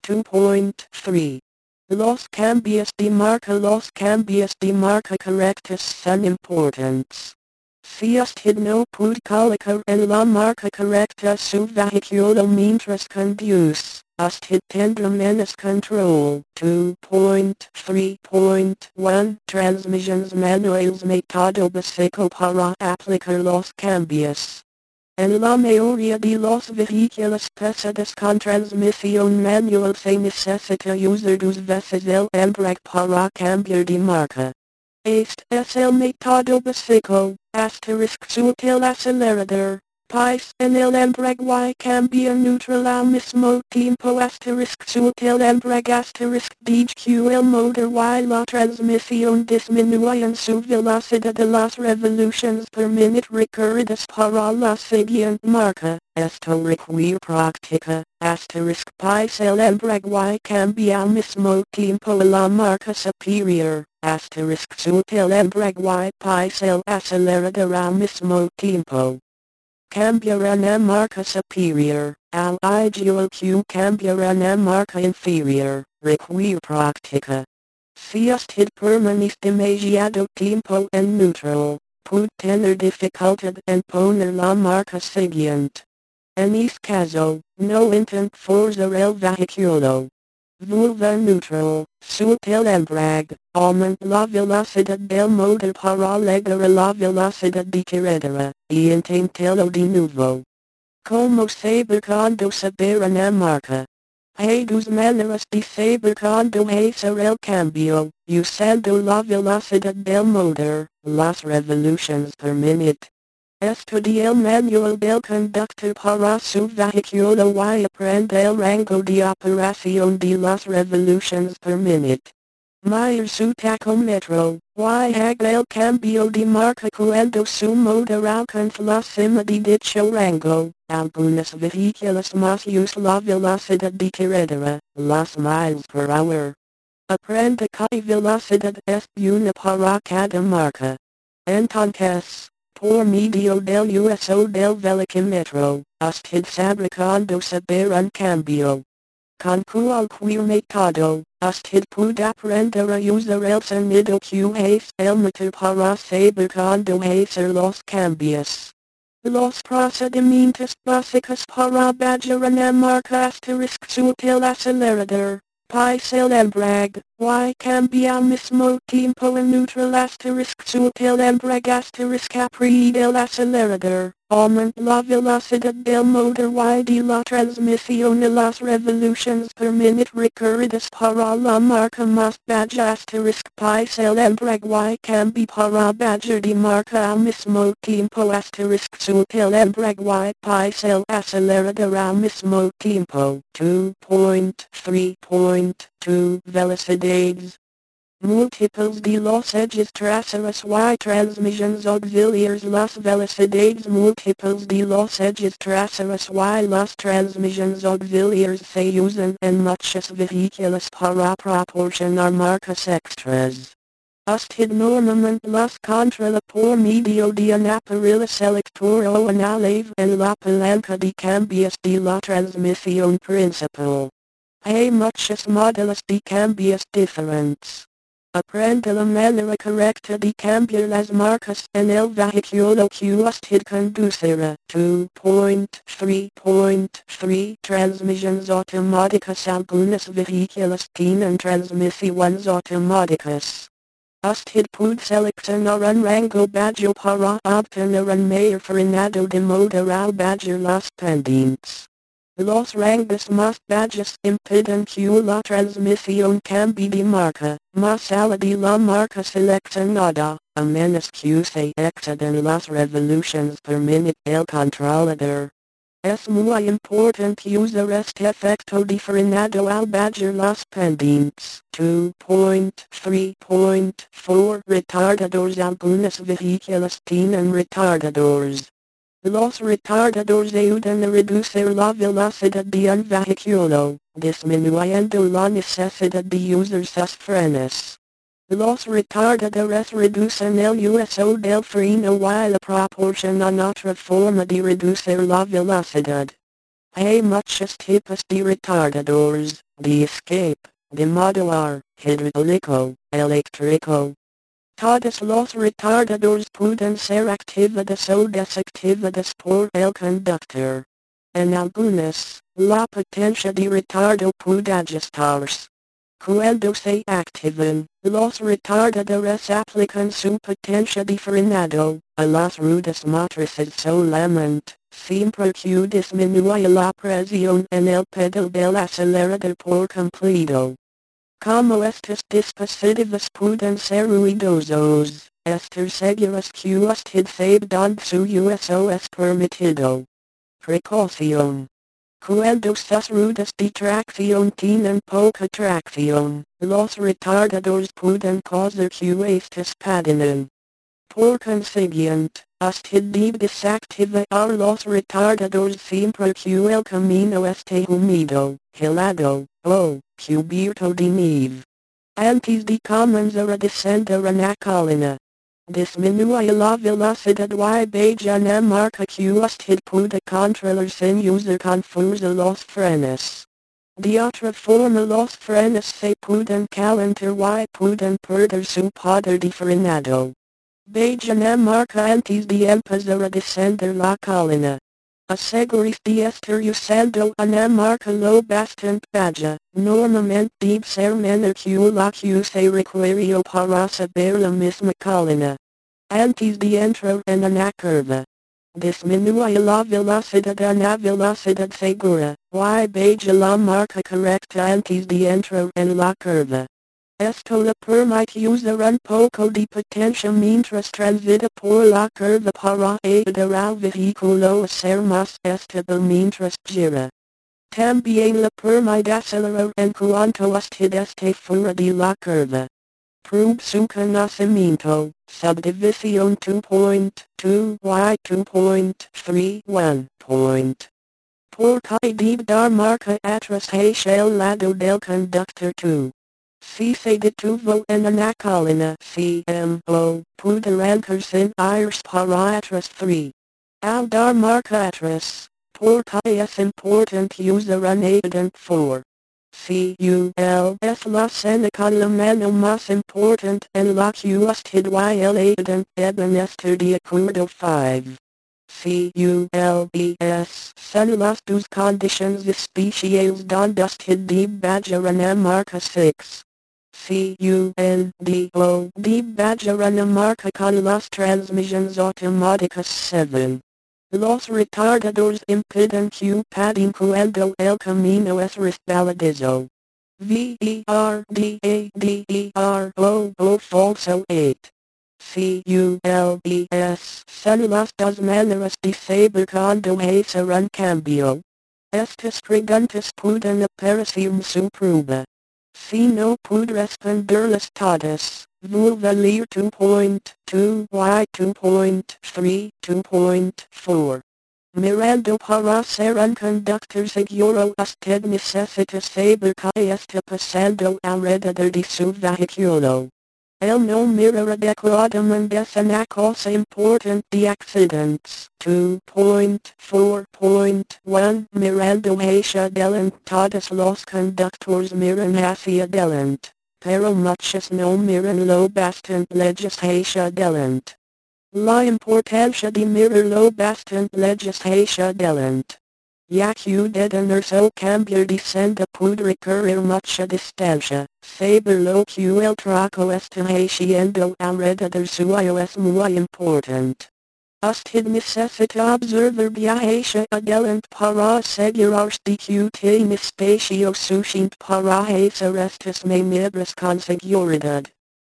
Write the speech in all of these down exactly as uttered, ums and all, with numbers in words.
two point three. Los cambios de marca. Los cambios de marca correctos son importantes. Si usted no puede colocar en la marca correcta su vehículo mientras conduce, usted tendrá menos control. two point three point one Transmissions manuales. Método básico para aplicar los cambios. En la mayoría de los vehículos pesados con transmisión manual se necesita usar dos veces el embrague para cambiar de marca. Este es el método básico. Asterisk suelta el acelerador. Pis en el embrague y cambia neutral al mismo tiempo. Asterisk suelta el embrague. Asterisk dq el motor y la transmisión disminuye en su velocidad de las revoluciones per minute requeridas para la siguiente marca. Esto requiere práctica. Asterisk pis el embrague y cambia al mismo tiempo a la marca superior. Asterisk suelta el embrague y pis el acelerador al mismo tiempo. Cambiarán a marca superior, al igual que cambiarán a marca inferior, requiere práctica. Si usted permanece demasiado tiempo en neutral, puede tener dificultad en poner la marca siguiente. En este caso, no intente forzar el vehículo. Vuelva a neutral, suelta el embrague, aumenta la velocidad del motor para llegar a la velocidad de carretera, y inténtelo de nuevo. Como saber cuando saber una marca? Hay dos maneras de saber cuando hacer el cambio, usando la velocidad del motor, las revoluciones per minute. Estudia el manual del conductor para su vehículo y aprende el rango de operación de las revoluciones per minute. Mire su tacómetro, y haga el cambio de marca cuando su motor alcanza la cima de dicho rango. Algunos vehículos más usan la velocidad de carretera, las miles per hour. Aprenda qué velocidad es buena para cada marca. Entonces, por medio del uso del velocímetro, usted sabrá cuando saber un cambio. Con cualquier método, usted puede aprender a usar el sonido que hace el motor para saber cuando hacer los cambios. Los procedimientos básicos para bajar una marca. Asterisk suelta el acelerador. Pis el embrague, y cambia al mismo tiempo en neutral. Asterisk suelta el embrague. Asterisk aprieta el acelerador, aumenta la velocidad del motor y de la transmisión y las revoluciones per minute requeridas para la marca más baja. Asterisk pis el embrague y cambia para bajar de marca al mismo tiempo. Asterisk suelta el embrague y pis el acelerador al mismo tiempo. two point three point two Velocidades. Múltiples de los ejes traseros y transmissions auxiliares. Las velocidades múltiples de los ejes traseros y las transmissions auxiliares se usan en muchos vehículos para proporcionar marcas extras. Usted normalmente las controla por medio de un aparelho selector o una llave en la palanca de cambios de la transmisión principal. Hay muchos modelos de cambios diferentes. Aprenda la manera correcta de cambiar las marcas en el vehículo que usted conducirá. two point three point three Transmissions automáticas. Algunos vehículos tienen transmisiones automáticas. Usted puede seleccionar un rango bajo para obtener un mayor frenado de motor al bajar las pendientes. Los rangos más bajos impiden que la transmisión cambie de marca, más allá de la marca seleccionada, a menos que se excedan las revoluciones per minute. El controlador. Es muy importante usar este efecto de frenado al bajar las pendientes. two point three point four Retardadores. Algunos vehículos tienen retardadores. Los retardadores ayudan a reducir la velocidad de un vehículo, disminuyendo la necesidad de usar sus frenos. Los retardadores reducen el uso del freno y le proporcionan otra forma de reducir la velocidad. Hay muchos tipos de retardadores. de escape, de modular, hidráulico, eléctrico. Todos los retardadores pueden ser activados o desactivados por el conductor. En algunas, la potencia de retardo puede ajustarse. Cuando se activan, los retardadores aplican su potencia de frenado a las ruedas motrices solamente, siempre que disminuye la presión en el pedal del acelerador por completo. Como estos dispositivos pueden ser ruidosos, estar seguros que usted sabe donde su uso es permitido. Precaución. Cuando sus ruedas de tracción tienen poca tracción, los retardadores pueden causar que estos patinen. Por consiguiente, usted debe desactivar los retardadores siempre que el camino esté húmedo, helado, o cubierto de nieve. Antes de comenzar a descender una colina, disminuye la velocidad y vaya una marca que usted puede controlar sin usar confusa los frenos. De otra forma los frenos se pueden calentar y pueden perder su poder de frenado. Vaya una marca antes de empezar a descender la colina. Asegúrese de estar usando una marca lo bastante baja, normalmente debe ser menor que la que se requiere para subir la misma colina. Antes de entrar en una curva, disminuye la velocidad a una velocidad segura, y vaya la marca correcta antes de entrar en la curva. Esto le permite usar un poco de potencia mientras transita por la curva para ayudar al vehículo a ser más estable mientras gira. También le permite acelerar en cuanto usted esté fuera de la curva. Pruebe su conocimiento, subdivisión dos punto dos y dos punto tres uno. Porque debe dar marca atrás hacia el lado del conductor dos. Si se detuvo en una colina C M O, puede arrancar sin irse para atrás tres. Al dar marca atrás, porque es importante usar un ayudante for. C U L es la señal la mano más importante en la que usted y el ayudante deben estar de acuerdo cinco. C U L E S son las dos condiciones especiales donde usted debe bajar una marca seis. C U N D O debe bajar una marca con las transmisiones automáticas siete. Los retardadores impiden que paden cuando el camino es resbaladizo. V E R D A D E R O O falso ocho. C U L E S son las dos maneras de saber cuando hacer un cambio. Estas preguntas pueden aparecer en su prueba. Si no puede responderlas todas, vuelva a leer dos punto dos y dos punto tres, dos punto cuatro. Mirando para ser un conductor seguro usted necesita saber qué está pasando alrededor de su vehículo. El no mirar adecuadamente es una cosa importante de accidentes. dos punto cuatro punto uno Mirando hacia adelante. Todos los conductores miran hacia adelante, pero muchos no miran lo bastante lejos hacia adelante. La importancia de mirar lo bastante lejos hacia adelante. Ya que detenerse cambiar de senda puede requerir mucha distancia, saber lo que el truco está haciendo alrededor suyo es muy importante. Usted necesita observar bien hacia adelante para asegurarse de que tiene espacio suficiente para hacer estas maniobras con seguridad.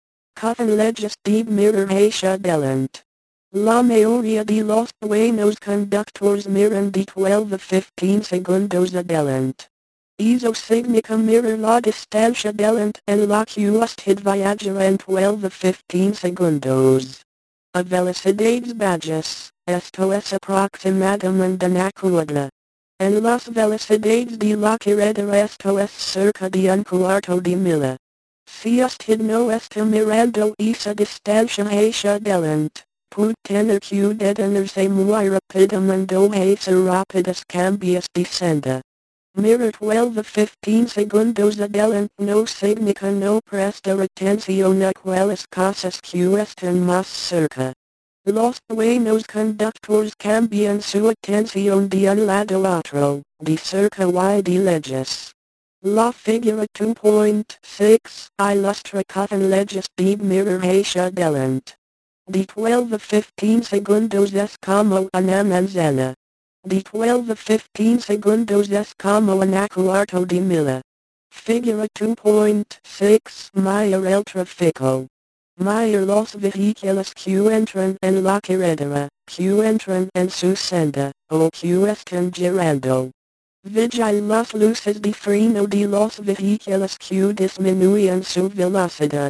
Con lejos debe mirar hacia adelante. La mayoría de los buenos conductores miran de doce a quince segundos adelante. Eso significa mirar la distancia adelante en la que usted viaja en doce a quince segundos. A velocidades bajas, esto es aproximadamente una cuadra. En las velocidades de la carretera esto es cerca de un cuarto de milla. Si usted no está mirando esa distancia hacia adelante, puede tener que detenerse muy rápidamente o hacer rápidos cambios de senda. Mirror twelve fifteen segundos adelante no significa no prestar atención a aquellas cosas que están más cerca. Los buenos conductores cambian su atención de un lado a otro, de cerca y de lejos. La figura two point six ilustra con leyes de mirror hacia adelante. De twelve fifteen segundos es como una manzana. De twelve fifteen segundos es como un cuarto de milla. Figura two point six Mayor el tráfico. Mayor los vehículos que entran en la carretera, que entran en su senda, o que están girando. Vigila las luces de freno de los vehículos que disminuyen su velocidad.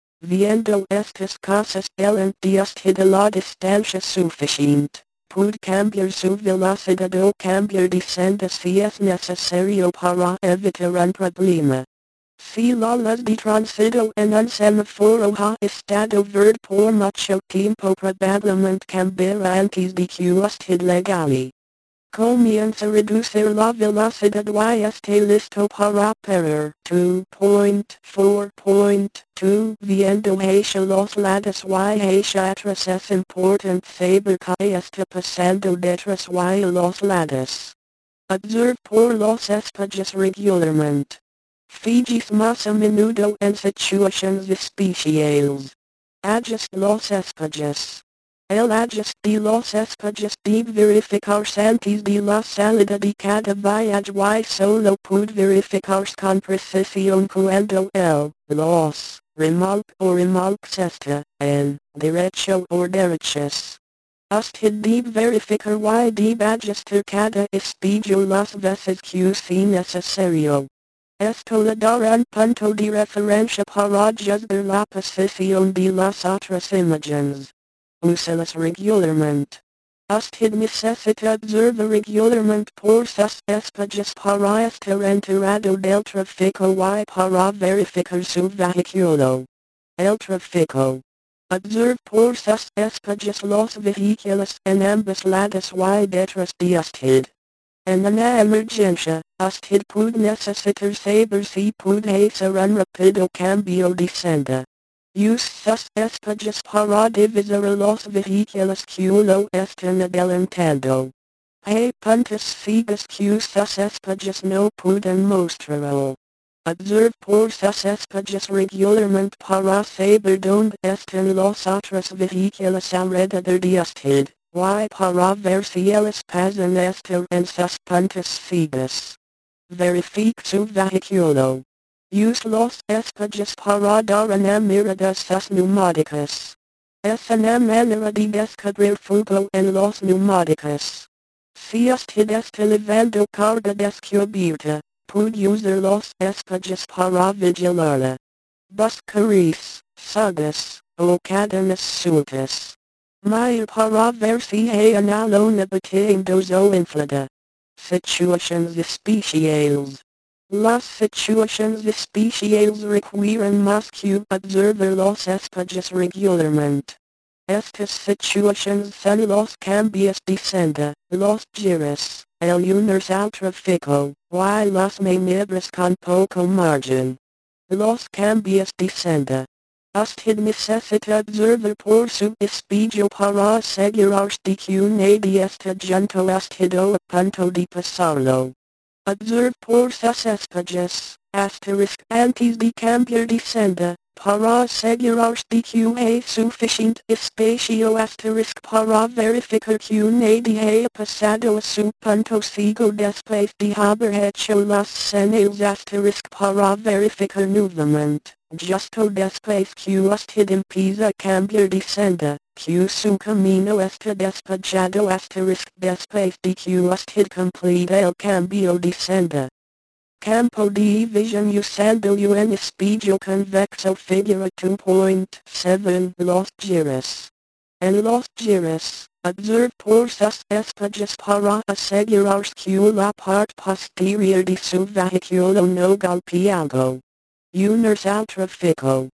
Viendo estas cosas el entista de la distancia suficiente, puede cambiar su velocidad o cambiar de senda si es necesario para evitar un problema. Si la luz de tránsito en un semáforo ha estado verde por mucho tiempo probablemente cambiará antes de que usted legale. Comienza a reducir la velocidad y esté listo para parar. two point four point two Viendo hacia los lados y hacia atrás es importante saber que está pasando detrás y a los lados. Observe por los espejos regularmente. Fijis más a menudo en situaciones especiales. Adjust los espejos. El ajuste de los espejos debe verificarse antes de la salida de cada viaje y solo puede verificarse con precisión cuando el, los, remolque o remolques está, en, derecho o derechos. Usted debe verificar y debe ajustar cada espejo las veces que sea necesario. Esto le dará un punto de referencia para juzgar la posición de las otras imágenes. Úselas regularmente. Usted necesita observar regularmente por sus espejos para estar enterado del tráfico y para verificar su vehículo. El tráfico. Observe por sus espejos los vehículos en ambos lados y detrás de usted. En una emergencia, usted puede necesitar saber si puede hacer un rápido cambio de senda. Use sus espejos para divisar los vehículos que lo están adelantando. Hay puntos ciegos que sus espejos no pueden mostrar. Observe por sus espejos regularmente para saber dónde están los otros vehículos alrededor de usted, y para ver si ellos pasan estar en sus puntos ciegos. Verifique su vehículo. Use los espejos para dar una mirada a sus neumáticos. Es una manera de descubrir fuego en los neumáticos. Si usted está llevando carga descubierta, puede usar los espejos para vigilarla. Buscaris, sogas, o cadenas sueltas. Mire para ver si hay una lona batiendo o inflada. Situaciones especiales. Las situaciones especiales requieren más que observar los espejos regularmente. Estas situaciones son los cambios de senda, los giros, el unirse al tráfico, y las maniobras con poco margen. Los cambios de senda. Usted necesita observar por su espejo para asegurarse de que nadie está junto a usted o a punto de pasarlo. Observe por sus espejos, asterisk antes de cambiar de senda, para asegurarse de que hay suficiente espacio asterisk para verificar que nadie haya pasado a su punto ciego después de haber hecho las señales asterisk para verificar nuevamente, justo después que usted empieza a cambiar de senda, que su camino está despejado asterisk después de que usted complete el cambio de senda. Campo de visión usando un espejo convexo figura two point seven Los giros. En los giros, observe por sus espejos para asegurarse que la parte posterior de su vehículo no golpea algo. Unirse al tráfico.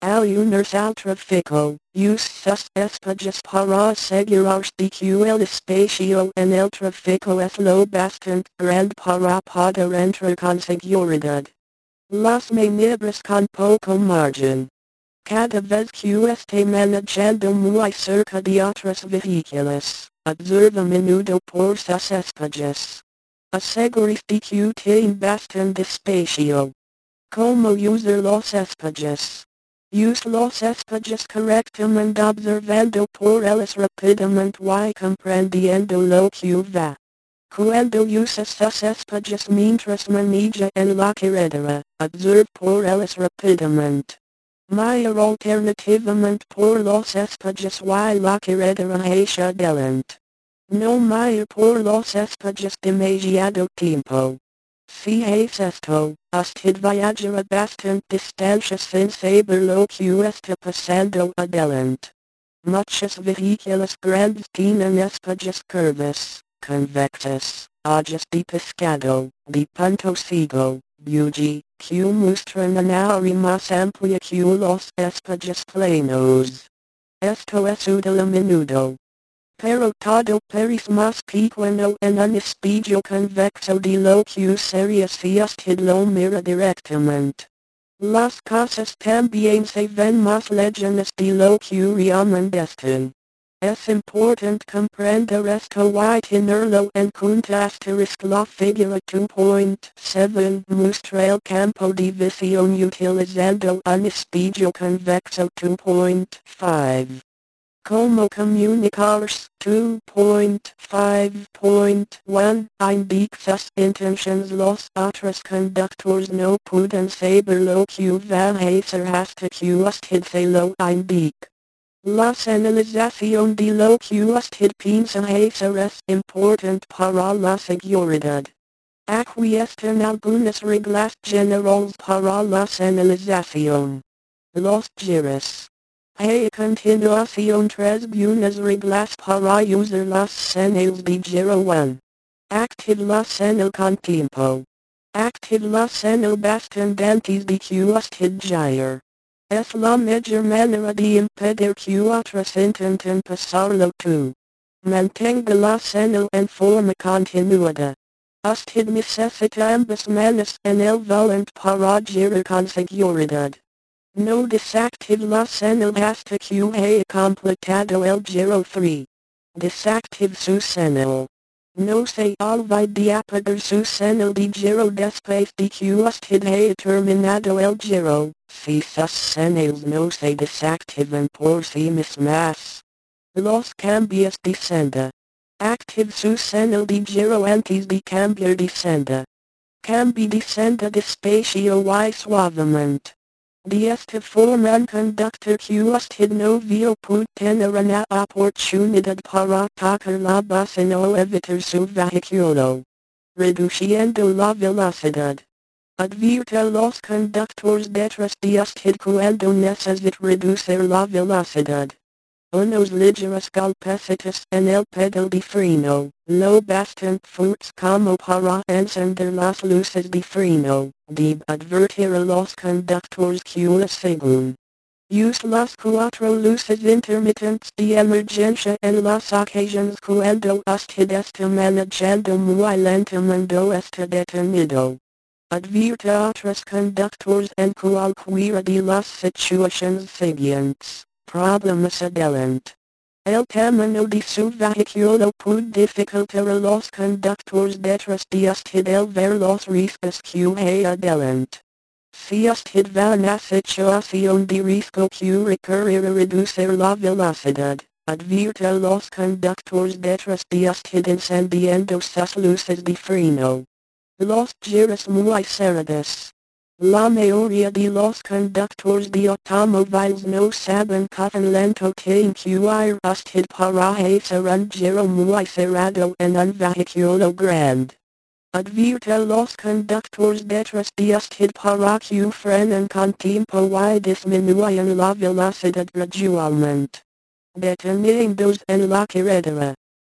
Aluners al tráfico, usas espacios para asegurar que el espacio en el tráfico es lo bastante grande para poder entrar con seguridad. Las maniobras con poco margen. Cada vez que esté manejando muy cerca de otros vehículos, observa a menudo por sus espacios. Asegúrate que tiene bastante espacio. Como usar los espacios. Use los espacios correctamente observando por ellos rápidamente y comprendiendo lo que va. Cuando usas sus espacios mientras maneja en la carretera, observe por ellos rápidamente. Mayor alternativamente por los espacios y la carretera hacia adelante. No mayor por los espacios demasiado tiempo. Si haces esto, usted viajará bastante distancia sin saber lo que está pasando adelante. Muchos vehículos grandes tienen espacios curvos, convexos, hojas de pescado, de punto ciego, buggy, que muestran una área más amplia que los espacios planos. Esto es útil a menudo. Pero todo parece más pequeño en un espacio convexo de lo que sería si usted lo mira directamente. Las cosas también se ven más lejanas de lo que realmente están. Es importante comprender esto y tenerlo en cuenta asterisk la figura dos punto siete muestra el campo de visión utilizando un espacio convexo dos punto cinco. Como comunicarse dos punto cinco punto uno indica sus intenciones los otros conductores no pueden saber lo que va a hacer hasta que usted se lo indique. La señalización de lo que usted piensa hacer es importante para la seguridad. Aquí están algunas reglas generales para la señalización. Los giros. A continuación tres buenas reglas para usar las señales de giro uno. Active la señal con tiempo. Active la señal bastante antes de que usted gire. Es la mejor manera de impedir que otros intenten pasarlo tú. Mantenga la señal en forma continuada. Usted necesita ambas manos en el volante para girar con seguridad. No desactive la señal hasta que haya completado el giro tres. Desactive su señal. No se olvide de apagar su señal de giro después de que usted haya terminado el giro, si sus señales no se desactivan por sí mismas. Los cambios de senda. Active su señal de giro antes de cambiar de senda. Cambie de senda despacio y suavemente. De esta forma un conductor que usted no vio puede tener una oportunidad para tocar la bocina o evitar su vehículo, reduciendo la velocidad. Advierta a los conductores detrás de usted cuando necesite reducir la velocidad. Unos ligeros golpecitos en el pedal de freno, lo bastante fuertes como para encender las luces de freno, debe advertir a los conductores que lo siguen. Use las cuatro luces intermitentes de emergencia en las ocasiones cuando usted está manejando muy lentamente o está detenido. Advierta a otros conductores en cualquiera de las situaciones siguientes. Problemas adelante. El tamaño de su vehículo puede dificultar a los conductores detrás de usted el ver los riscos que hay adelante. Si usted va en una situación de riesgo que requerirá reducir la velocidad, advierta a los conductores detrás de usted encendiendo sus luces de freno. Los giros muy cerrados. La mayoría de los conductores de automóviles no saben cuán lento tiene que ir usted para hacer un giro muy cerrado en un vehículo grande. Advierta a los conductores detrás de usted para que frenen con tiempo y disminuyan la velocidad gradualmente. Deteniéndose en la carretera.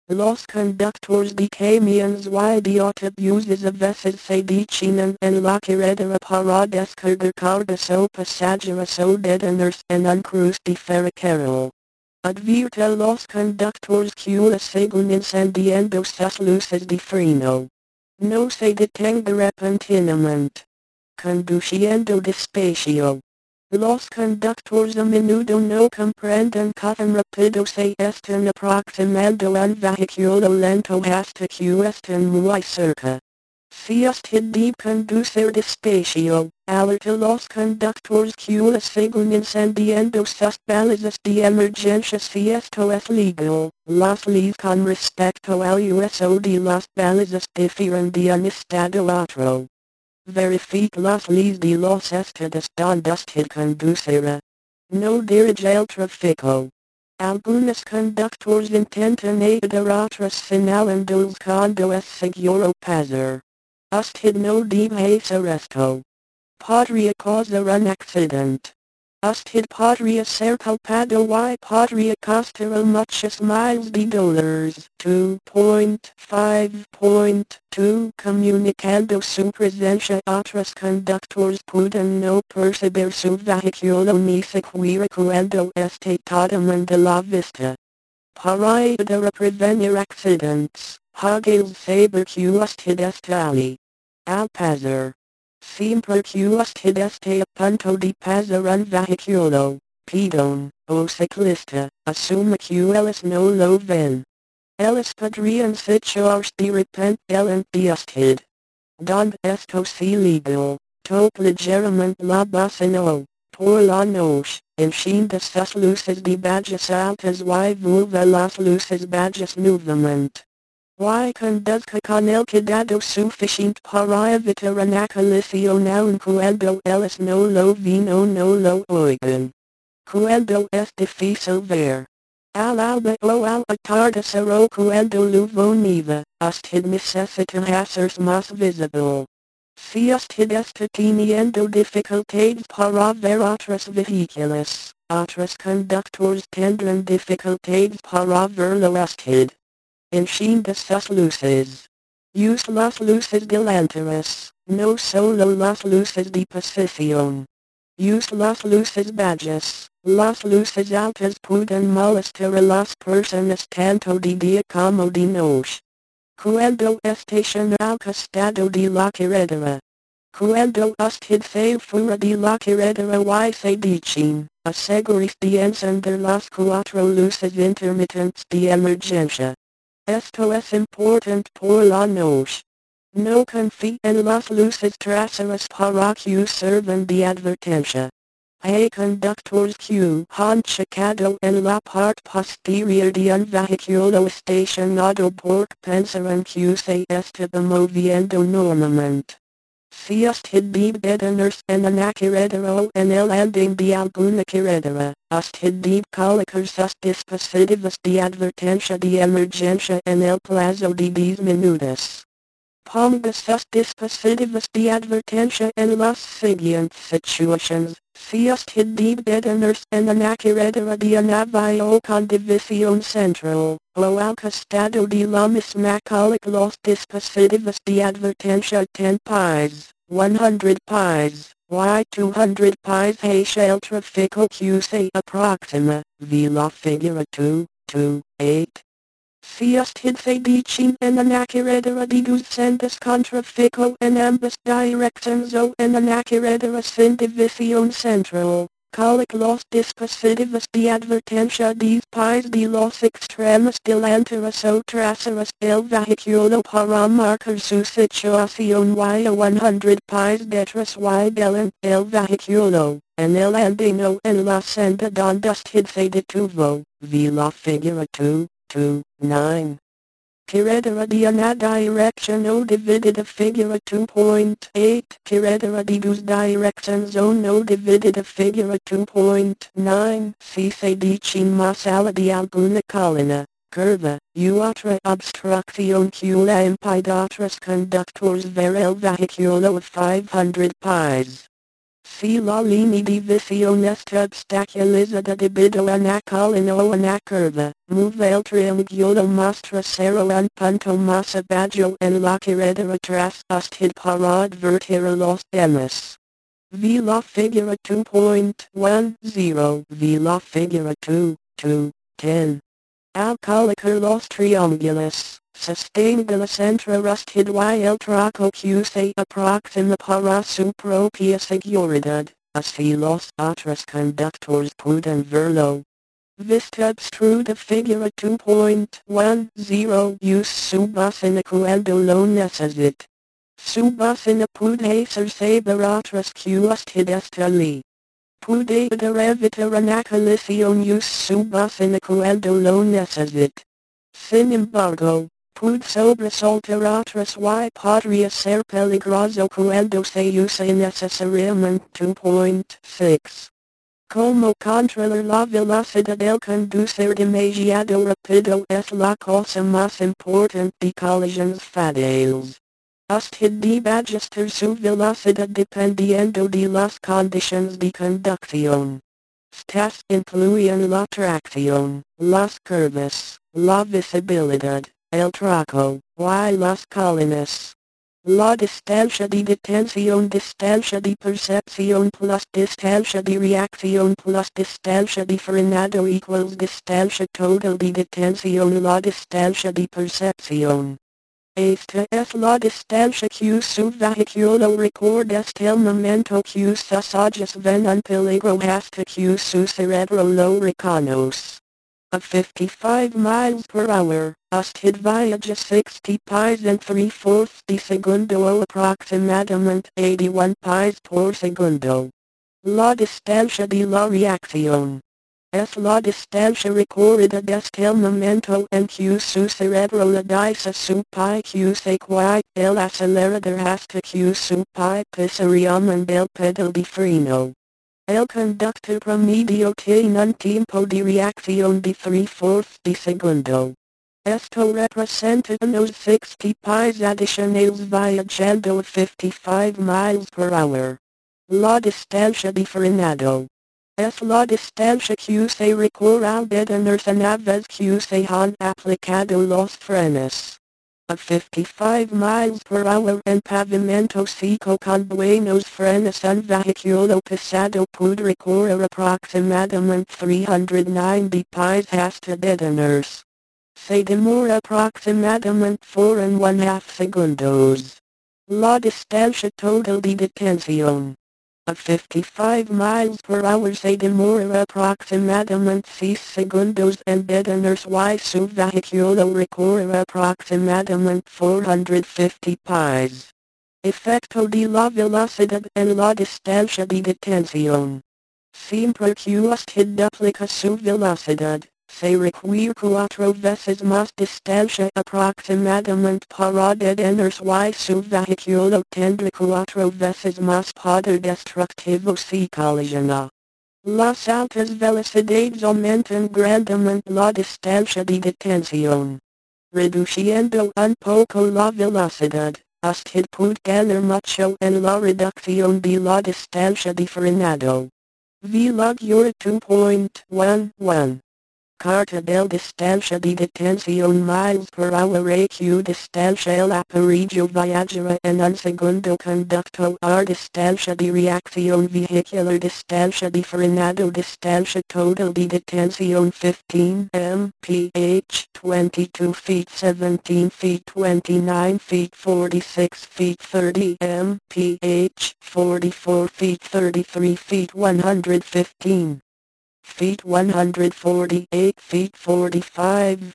Los conductors de camions y de autobuses a veces se detienen en la carretera para descargar cargas o pasajeros o detenerse en un cruce ferrocarril. Advierte a los conductores que la siguen encendiendo sus luces de freno. No se detenga repentinamente. Conduciendo despacio. Los conductores a menudo no comprenden cuán rápido se están aproximando un vehículo lento hasta que están muy cerca. Si usted debe conducir despacio, alerta a los conductores que la siguen encendiendo sus balizas de emergencia si esto es legal. Las leyes con respecto al uso de las balizas difieren de un estado a otro. Verifique las leyes de los estados donde usted conducirá. No dirige el tráfico. Algunos conductores intentan ayudar a otros señalándoles cuando es seguro pasar. Usted no debe hacer esto. Podría causar un accidente. Usted podría ser culpado y podría costar muchos miles de dólares. dos punto cinco punto dos Comunicando su presencia a otros conductores pueden no percibir su vehículo ni siquiera cuando esté totalmente a la vista. Para ayudar a prevenir accidentes, hágale saber que usted está allí. Al pasar. Siempre que usted esté a punto de pasar un vehículo, peatón, o ciclista, asuma que ellos no lo ven. Ellos podrían situarse de repente delante de usted. Donde esto sea legal, toque ligeramente la bocina. Por la noche, encienda sus luces de bajas altas y vuelva las luces bajas nuevamente. Y conduzca con el cuidado suficiente para evitar una colisión aun cuando ellos no lo ven o no lo oigan. Cuando es difícil ver. Al alba o al atardecer o cuando luego nieva, usted necesita hacerse más visible. Si usted está teniendo dificultades para ver otros vehículos, otros conductores tendrán dificultades para verlo a usted. Encienda sus luces. Use las luces delanteras, no solo las luces de posición. Use las luces bajas. Las luces altas pueden molestar a las personas tanto de día como de noche. Cuando estación al costado de la carretera. Cuando usted se fuera de la carretera y se detiene, asegúrese de encender las cuatro luces intermitentes de emergencia. Esto es importante por la noche. No confíe en las luces traseras para que sirvan de advertencia. Hay conductores que han chocado en la parte posterior de un vehículo estacionado porque pensaron que se estaba moviendo normalmente. Si usted debe detenerse en una carretera o en el andén de alguna carretera, usted debe colocar sus dispositivos de advertencia de emergencia en el plazo de diez minutos. Ponga sus dispositivos de advertencia en las siguientes situaciones. Si usted debe detenerse en una carretera de una vía o con división central, o al costado de la misma, coloque los dispositivos de advertencia ten pies, cien pies, y doscientos pies hacia el tráfico que se aproxima. Ve la figura dos punto ocho. Si usted se detiene en una carretera de dos sendas con tráfico en ambas direcciones o en una carretera sin división central, coloque los dispositivos de advertencia diez pies de los extremos delanteros o traseros del vehículo para marcar su situación y a cien pies detrás y delante del vehículo, en el andén o en la senda donde usted se detuvo. Ve la figura dos punto nueve. Carretera de una dirección o dividida figura dos punto ocho. Carretera de dos direcciones o no dividida figura dos punto nueve. Si se detiene más allá de alguna colina, curva, u otra obstrucción que la impide a otros conductores ver el vehículo a quinientos pies. Si la linea di visione obstacolizza debido a una collina o una curva, muove il triangolo mostrasero un punto más abajo en la carretera tras usted para advertir a los demás. Vi la figura two point one zero. Vi la figura two, two, ten. Al colocar los triángulos, sostenga la centra usted y el traco que se aproxima para su propia seguridad, así los otros conductores pueden verlo. Vista obstruda figura two point one zero. Use su bocina cuando lo necesite. Su bocina puede ser para otras que usted está allí. Puede evitar una colisión use su bocina cuando lo necesite. Sin embargo, puede sobresaltar otras y podría ser peligroso cuando se usa innecesariamente two point six. Como controlar la velocidad del conducir demasiado rápido es la cosa más importante de colisiones fatales. Usted debe ajustar su velocidad dependiendo de las condiciones de conducción. Estas incluyen la tracción, las curvas, la visibilidad, el traco, y las colinas. La distancia de detención, distancia de percepción plus distancia de reacción plus distancia de frenado equals distancia total de detención. La distancia de percepción. Esta es la distancia que su vehículo recorre hasta el momento que sus ojos ven un peligro hasta que su cerebro lo reconoce. At fifty-five miles per hour, usted viaja sixty pies en three fourths de segundo o aproximadamente eighty-one pies por segundo. La distancia de la reacción. Es la distancia recorrida desde el momento en que su cerebro le dice a su pie que se quiete el acelerador hasta que su pie pisa realmente el pedal de freno. El conductor promedio tiene un tiempo de reacción de three fourths de segundo. Esto representa unos sixty pies adicionales viajando a fifty-five miles per hour. La distancia de frenado. Es la distancia que se recorre al detenerse una vez que se han aplicado los frenos. At fifty-five miles per hour en pavimento seco con buenos frenos un vehículo pesado puede recorrer aproximadamente three hundred ninety pies hasta detenerse. Se demora aproximadamente four and one half segundos. La distancia total de detención. At fifty-five miles per hour se demora aproximadamente six segundos en detenerse y su vehículo recorre aproximadamente four hundred fifty pies. Efecto de la velocidad en la distancia de detención. Siempre que usted duplica su velocidad, se requiere cuatro veces más distancia aproximadamente para detenerse y su vehículo tendrá cuatro veces más poder destructivo si colisiona. Las altas velocidades aumentan grandemente la distancia de detención. Reduciendo un poco la velocidad, usted puede ganar mucho en la reducción de la distancia de frenado. Vlogura two point one one. Carta del distancia de detención miles per hour Q distancia el aparillo viajará en un segundo conducto R distancia de reacción vehicular distancia de frenado distancia total de detención fifteen mph twenty-two feet seventeen feet twenty-nine feet forty-six feet thirty mph forty-four feet thirty-three feet one hundred fifteen feet one hundred forty-eight feet forty-five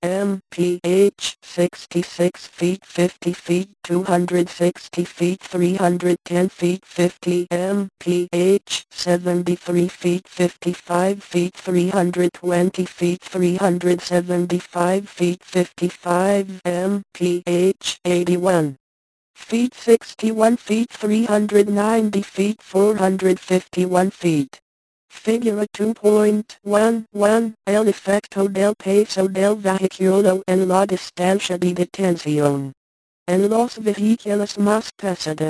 mph sixty-six feet fifty feet two hundred sixty feet three hundred ten feet fifty mph seventy-three feet fifty-five feet three hundred twenty feet three hundred seventy-five feet fifty-five mph eighty-one feet sixty-one feet three hundred ninety feet four hundred fifty-one feet. Figura two point one one. El efecto del peso del vehículo en la distancia de detención. En los vehículos más pesados,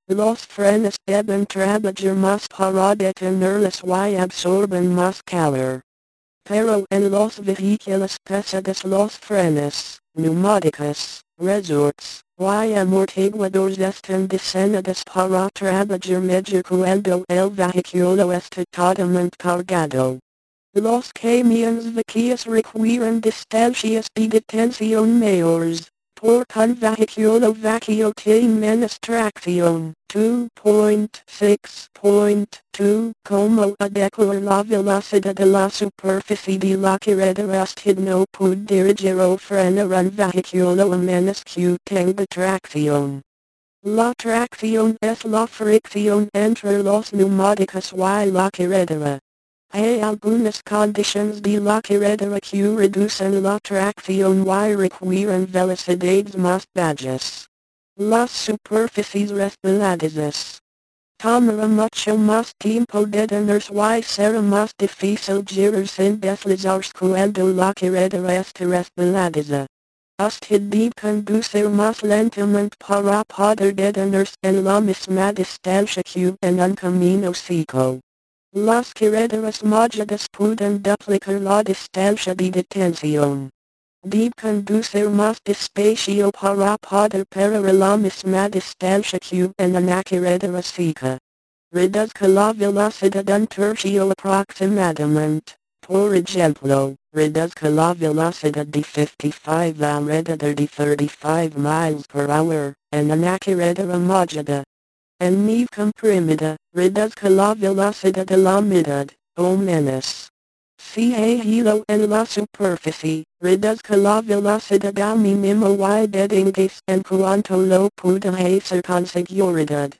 Los frenes deben trabajar más para detenerlas y absorben más calor. Pero en los vehículos pesados los frenes, neumáticos, resorts, y amortiguadores están diseñados para trabajar mejor cuando el vehículo está totalmente cargado. Los camiones vacíos requieren distancias de detención mayores, porque un vehículo vacío tiene menos tracción. dos punto seis punto dos Como adecuar la velocidad de la superficie de la carretera usted no puede dirigir o frenar un vehículo a menos que tenga tracción. La tracción es la fricción entre los neumáticos y la carretera. Hay algunas condiciones de la carretera que reducen la tracción y requieren velocidades más bajas. Las superficies resbaladizas. Tomará mucho más tiempo detenerse y será más difícil girar sin deslizarse cuando la carretera está resbaladiza. Usted debe conducir más lentamente para poder detenerse en la misma distancia que en un camino seco. Las carreteras mojadas pueden duplicar la distancia de detención. Debe conducir más despacio para poder parar la misma distancia que en una carretera seca. Reduzca la velocidad un tercio aproximadamente. Por ejemplo, reduzca la velocidad de cincuenta y cinco alrededor de treinta y cinco miles por hora, en una carretera mojada. En nieve comprimida, reduzca la velocidad de la mitad, o menos. Si hay hielo en la superficie, reduzca la velocidad al mínimo y deténgase en cuanto lo pueda hacer con seguridad.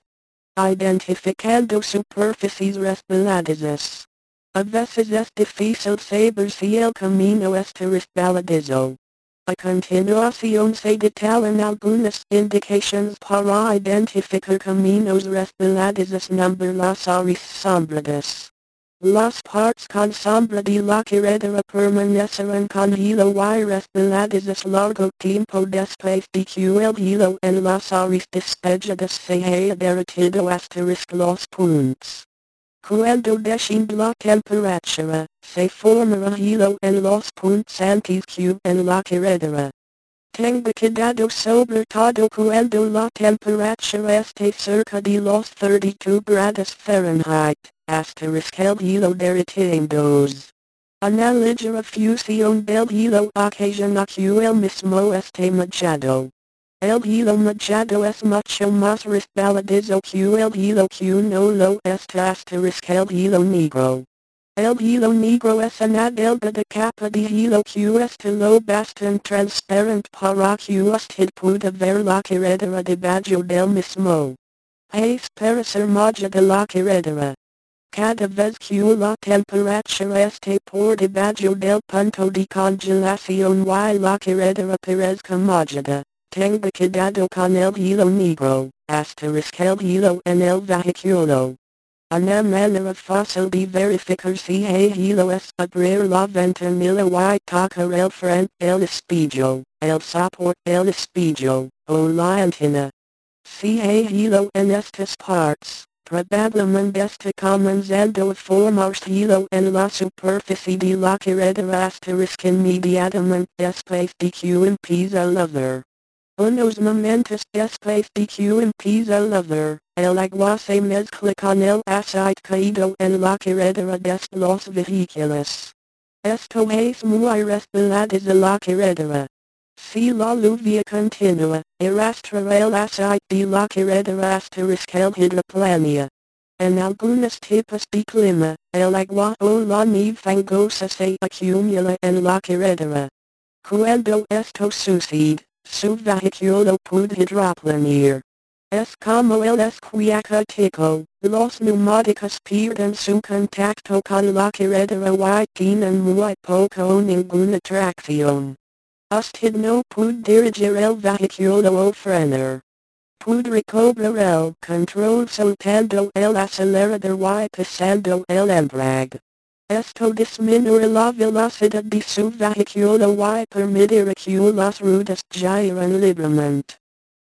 Identificando superficies resbaladizas. A veces es difícil saber si el camino está resbaladizo. A continuación se detallan algunas indicaciones para identificar caminos resbaladizos. Number las áreas sombradas. Las partes con sombra de la carretera permanecerán con hielo y resbaladizas largo tiempo después de que el hielo en las áreas despejadas se haya derretido hasta los puntos. Cuando desciende la temperatura, se formará hielo en los puntos antes que en la carretera. Tenga cuidado sobre todo cuando la temperatura esté cerca de los treinta y dos grados Fahrenheit, asterisk el hielo derritiéndose. Una ligera fusión del hielo ocasiona que el mismo esté mojado. El hielo mojado es mucho más resbaladizo que el hielo que no lo está, asterisk el hielo negro. El hielo negro es una delgada capa de hielo que está lo bastante transparente para que usted pueda ver la carretera debajo del mismo. Es para ser mojada la carretera. Cada vez que la temperatura esté por debajo del punto de congelación y la carretera parezca mojada, tenga cuidado con el hielo negro, asterisk el hielo en el vehículo. Una manera fácil de verificar si hay hielo es abrir la ventanilla y tocar el frente, el espejo, el soporte, el espejo, o la antena. Si hay hielo en estas partes, probablemente está comenzando a formarse hielo en la superficie de la carretera, asterisk inmediatamente después de que empieza a llover. Unos momentos después de que empieza a llover, el agua se mezcla con el aceite caído en la carretera de los vehículos. Esto es muy resbaladiza la carretera. Si la lluvia continúa, arrastrará el aceite de la carretera hasta el hidroplania. En algunos tipos de clima, el agua o la nieve fangosa se acumula en la carretera. Cuando esto sucede, su vehículo puede hidroplanear. Es como el esquí acuático, los neumáticos pierden su contacto con la carretera y tienen muy poco o ninguna tracción. Usted no puede dirigir el vehículo o frenar. Puede recobrar el control soltando el acelerador y pisando el embrague. Esto disminuirá la velocidad de su vehículo y permitirá que las ruedas giren libremente.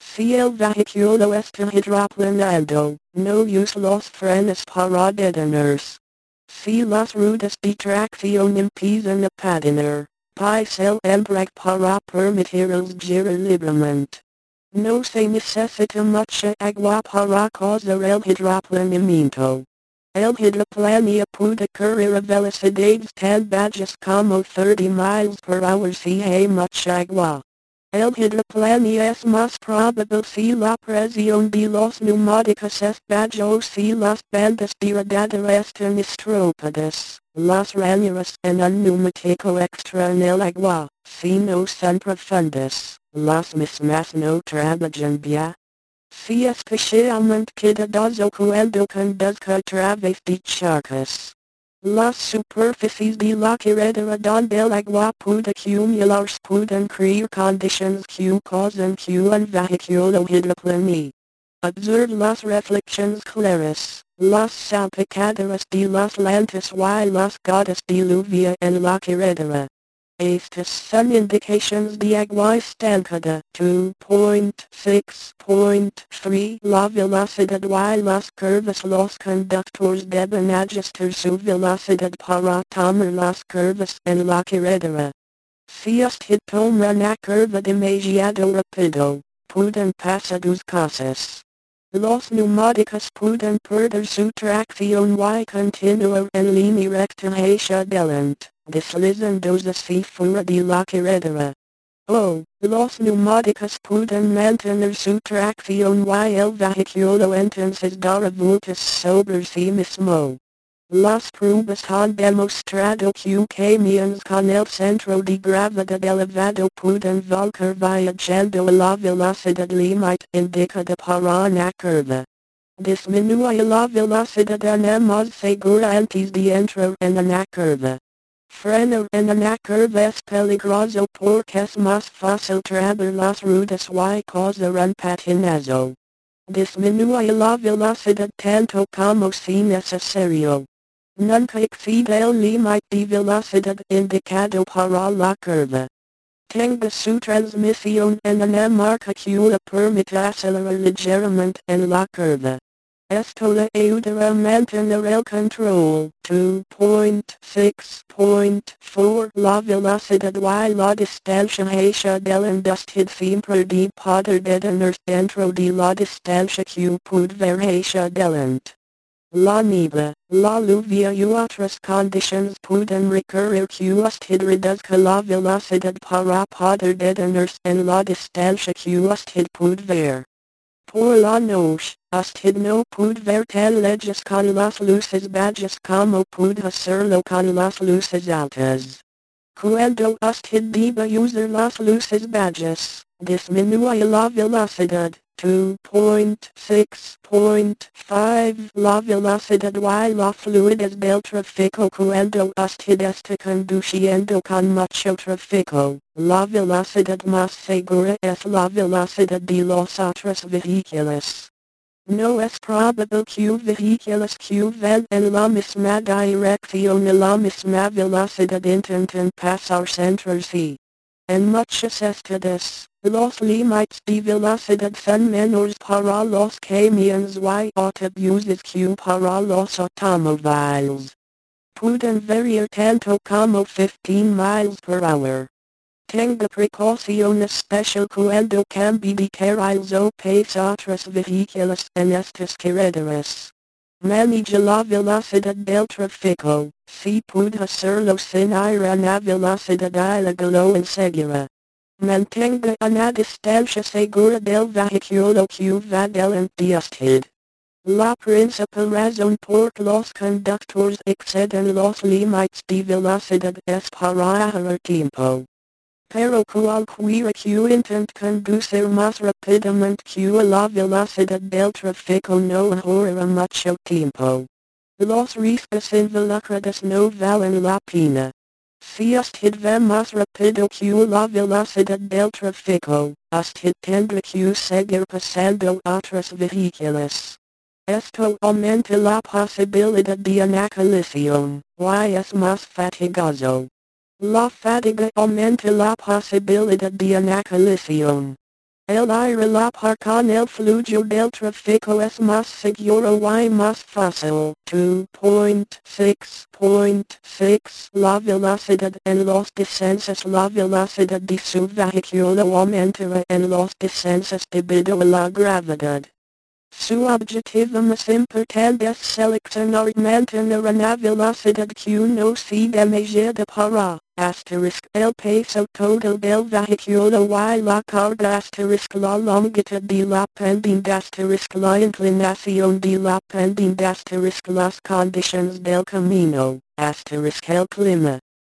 Si el vehículo está hidroplanado, no use los frenos para detenerse. Si las ruedas de tracción impiden a patinar, pise el embrague para permitir el giro libremente. No se necesita mucha agua para causar el hidroplanamiento. El hidroplanía puede correr a velocidades tan bajas como thirty miles per hour si hay mucha agua. El hidroplanía es más probable si la presión de los neumáticos es baja o si las bandas de rodadera están estropeadas. Las ranuras en un neumático extra en el agua, si no son profundas, las mismas no trabajan bien. Si especialmente cuidadoso cuando conduzca a través de charcas. Las superficies de la carretera donde el agua puede acumularse pueden crear condiciones que causan que un vehículo hidroplane. Observe las reflexiones claras, las salpicaduras de las llantas y las gotas de lluvia en la carretera. Estas son indications de agua estancada. two point six point three La velocidad y las curvas. Los conductores deben ajustar su velocidad para tomar las curvas en la carretera. Si usted toma una curva demasiado rápido, pueden pasar dos cosas. Los neumáticos pueden perder su tracción y continuar en línea recta hacia adelante, deslizándose hacia fuera de la carretera. O, los neumáticos pueden mantener su tracción y el vehículo entonces dará vueltas sobre sí mismo. Las pruebas han demostrado que camiones con el centro de gravedad elevado pueden volcar viajando a la velocidad límite indicada para una curva. Disminuye la velocidad una más segura antes de entrar en una curva. Frenar en una curva es peligroso porque es más fácil trabar las ruedas y causar un patinazo. Disminuye la velocidad tanto como si necesario. Nunca exceda el límite de velocidad indicado para la curva. Tenga su transmisión en una marca que le permita acelerar ligeramente en la curva. Esto le ayudará a mantener el control. two point six point four La velocidad y la distancia hacia adelante usted siempre de poder detenerse dentro de la distancia que puede ver hacia adelante. La niebla, la lluvia y otras condiciones pueden requerir que usted reduzca la velocidad para poder detenerse en la distancia que usted puede ver. Por la noche, usted no puede ver tan lejos con las luces bajas como puede hacerlo con las luces altas. Cuando usted debe usar las luces bajas, disminuye la velocidad. two point six point five La velocidad y la fluidez del tráfico cuando usted está conduciendo con mucho tráfico. La velocidad más segura es la velocidad de los otros vehículos. No es probable que vehículos que van en la misma dirección y la misma velocidad intenten pasarse entre sí. En muchos estados, los límites de velocidad son menores para los camiones y autobuses que para los automóviles. Pueden variar tanto como fifteen miles per hour. Tenga precaución especial cuando cambie de carriles o pase otros vehículos en estas carreteras. Maneja la velocidad del tráfico, si puede hacerlo sin ir a una velocidad ilegal o insegura. Mantenga una distancia segura del vehículo que va delante de usted. La principal razón por que los conductores exceden los límites de velocidad es para ahorrar tiempo. Pero cualquiera que intente conducir más rápidamente que la velocidad del tráfico no ahorrará mucho tiempo. Los riscos involucrados no valen la pena. Si usted va más rápido que la velocidad del tráfico, usted tendrá que seguir pasando otros vehículos. Esto aumenta la posibilidad de una colisión, y es más fatigoso. La fatiga aumenta la posibilidad de una colisión. El aire la parcan el flujo del tráfico es más seguro y más fácil. two point six point six La velocidad en los descensos. La velocidad de su vehículo aumentará en los descensos debido a la gravedad. Su objetivo más importante es seleccionar y mantener una velocidad que no sea demasiado para asterisk el peso total del vehículo y la carga asterisk la longitud de la pendiente asterisk la inclinación de la pendiente asterisk las condiciones del camino asterisk el clima.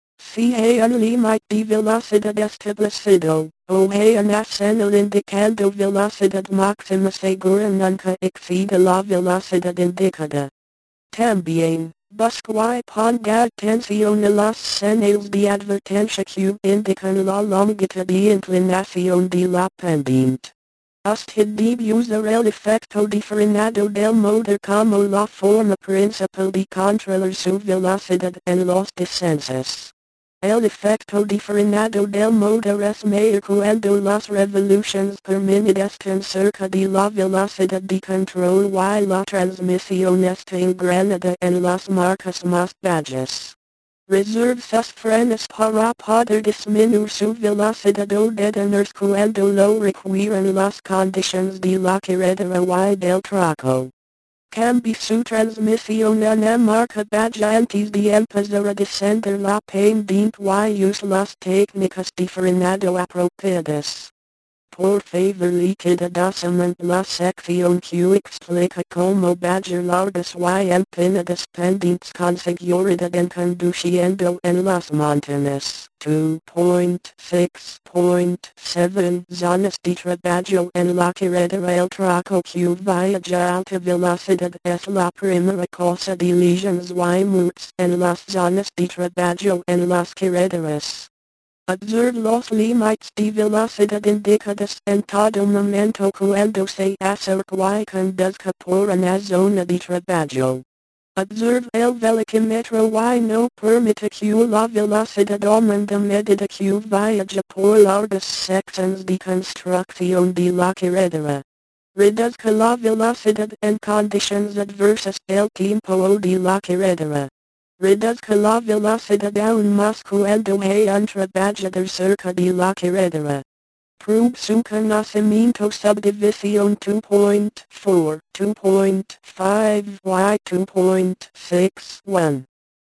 Si hay un límite de velocidad establecido, o hay una señal indicando velocidad máxima segura nunca excede la velocidad indicada. También, busca y ponga atención a las señales de advertencia que indican la longitud de inclinación de la pendiente. Usted debe usar el efecto de frenado del motor como la forma principal de controlar su velocidad en los descensos. El efecto de frenado del motor es mayor cuando las revoluciones por minuto están cerca de la velocidad de control y la transmisión está engranada en las marcas más bajas. Reserve sus frenos para poder disminuir su velocidad o detenerse cuando lo requieren las condiciones de la carretera y del tráfico. Cambie su transmisión a una marca baja antes de empezar a descender la pendiente y use las técnicas de frenado apropiadas. Por favor leída dosamente la sección que explica cómo bajar largas y empinadas pendientes con seguridad en conduciendo en las montañas. two point six point seven Zonas de trabajo en la carretera. El tráfico que viaja a alta velocidad es la primera cosa de lesiones y muertes en las zonas de trabajo en las carreteras. Observe los límites de velocidad indicados en todo momento cuando se acerca y conduzca por una zona de trabajo. Observe el velocímetro y no permita que la velocidad aumente a medida que viaja por largas secciones de construcción de la carretera. Reduzca la velocidad en condiciones adversas del tiempo o de la carretera. Reduzca la velocidad aún más cuando hay un trabajador cerca de la carretera. Prove su conocimiento subdivisión two point four, two point five y two point six one.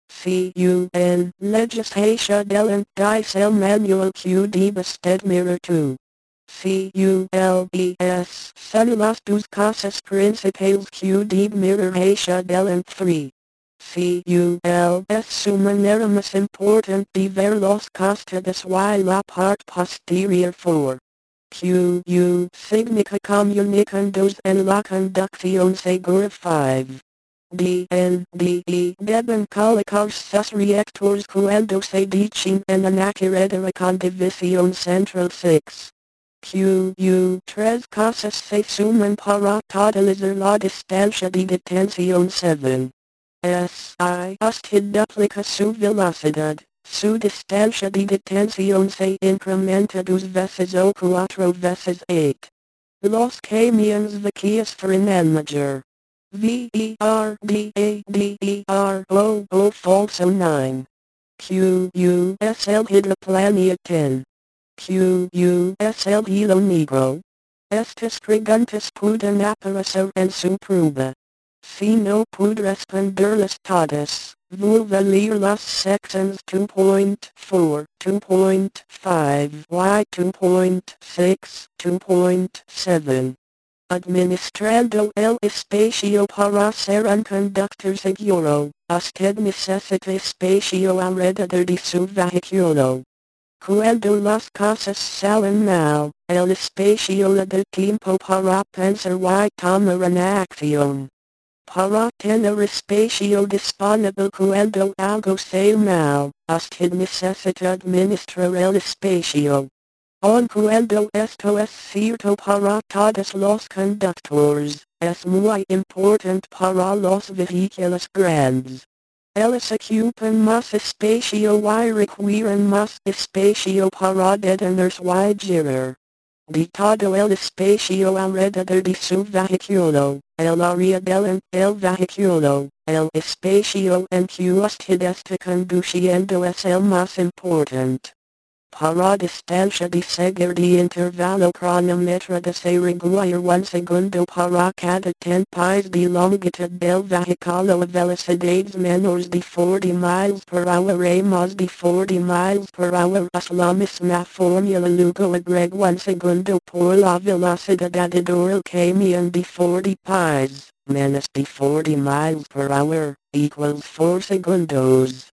C U N Legislación del Diesel Manual Q de Bested Mirror two. C U L E S Son las dos cosas principales que de miración del three. C U L es su manera más importante de ver los costados y la parte posterior for. Q U significa comunicandos en la conducción segura five. D N D E deben colocar sus reactores cuando se dicen en una carretera con división central six. Q U tres cosas se suman para totalizar la distancia de detención seven. S I usted duplica su velocidad, su distancia de detención se incrementa dos veces o cuatro veces eight. Los camiones vacíos frenan mayor. V E R D A D E R O O falso nine. Q U es el hidroplanea ten. Q U es el hilo negro. Estas preguntas pueden aparecer en su prueba. Si no puede responderlas todas, vuelva a leer las secciones two point four, two point five y two point six, two point seven. Administrando el espacio para ser un conductor seguro, usted necesita espacio alrededor de su vehículo. Cuando las cosas salen mal, el espacio le da tiempo para pensar y tomar una acción. Para tener espacio disponible cuando algo se mal, usted necesita administrar el espacio. Aun cuando esto es cierto para todos los conductores, es muy importante para los vehículos grandes. Ellos ocupan más espacio y requieren más espacio para detenerse y girar. Di todo el espacio alrededor de su vehículo, el área del el vehículo, el espacio en que usted está conduciendo es el más importante. Para distancia de seguir de intervalo cronometrado se regula un segundo para cada ten pies de longitud del vehículo a velocidades menores de cuarenta miles por hora y más de cuarenta miles por hora es la misma fórmula luego agrega un segundo por la velocidad adentro el camión de cuarenta pies, menos de cuarenta miles por hora, equals four segundos.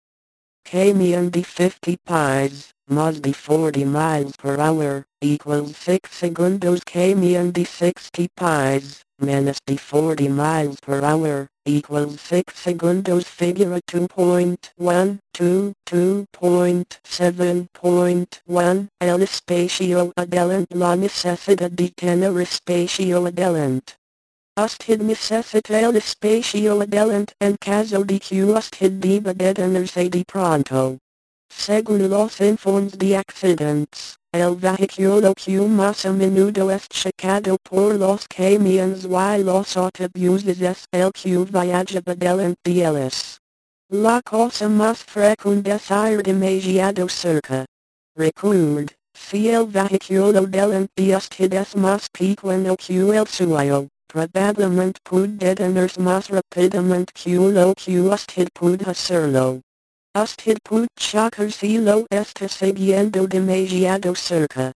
Camión de cincuenta pies, más de cuarenta miles per hour, equals six segundos. Camión de sixty pies, menos de cuarenta miles per hour, equals six segundos. Figura two point one two two point seven point one. El espacio adelante. La necesidad de tener espacio adelante. Usted necesita el espacio adelante en caso de que usted deba detenerse de pronto. Según los informes de accidentes, el vehículo que más a menudo es chocado por los camiones y los autobuses es el que viaja adelante de ellos. La cosa más frecuente es ir demasiado cerca. Recuerde, si el vehículo delante de usted es más pequeño que el suyo, probablemente puede detenerse más rápidamente que lo que usted puede hacerlo. Usted puede chocar si lo está siguiendo demasiado cerca.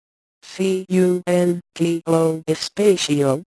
C U N T O espacio.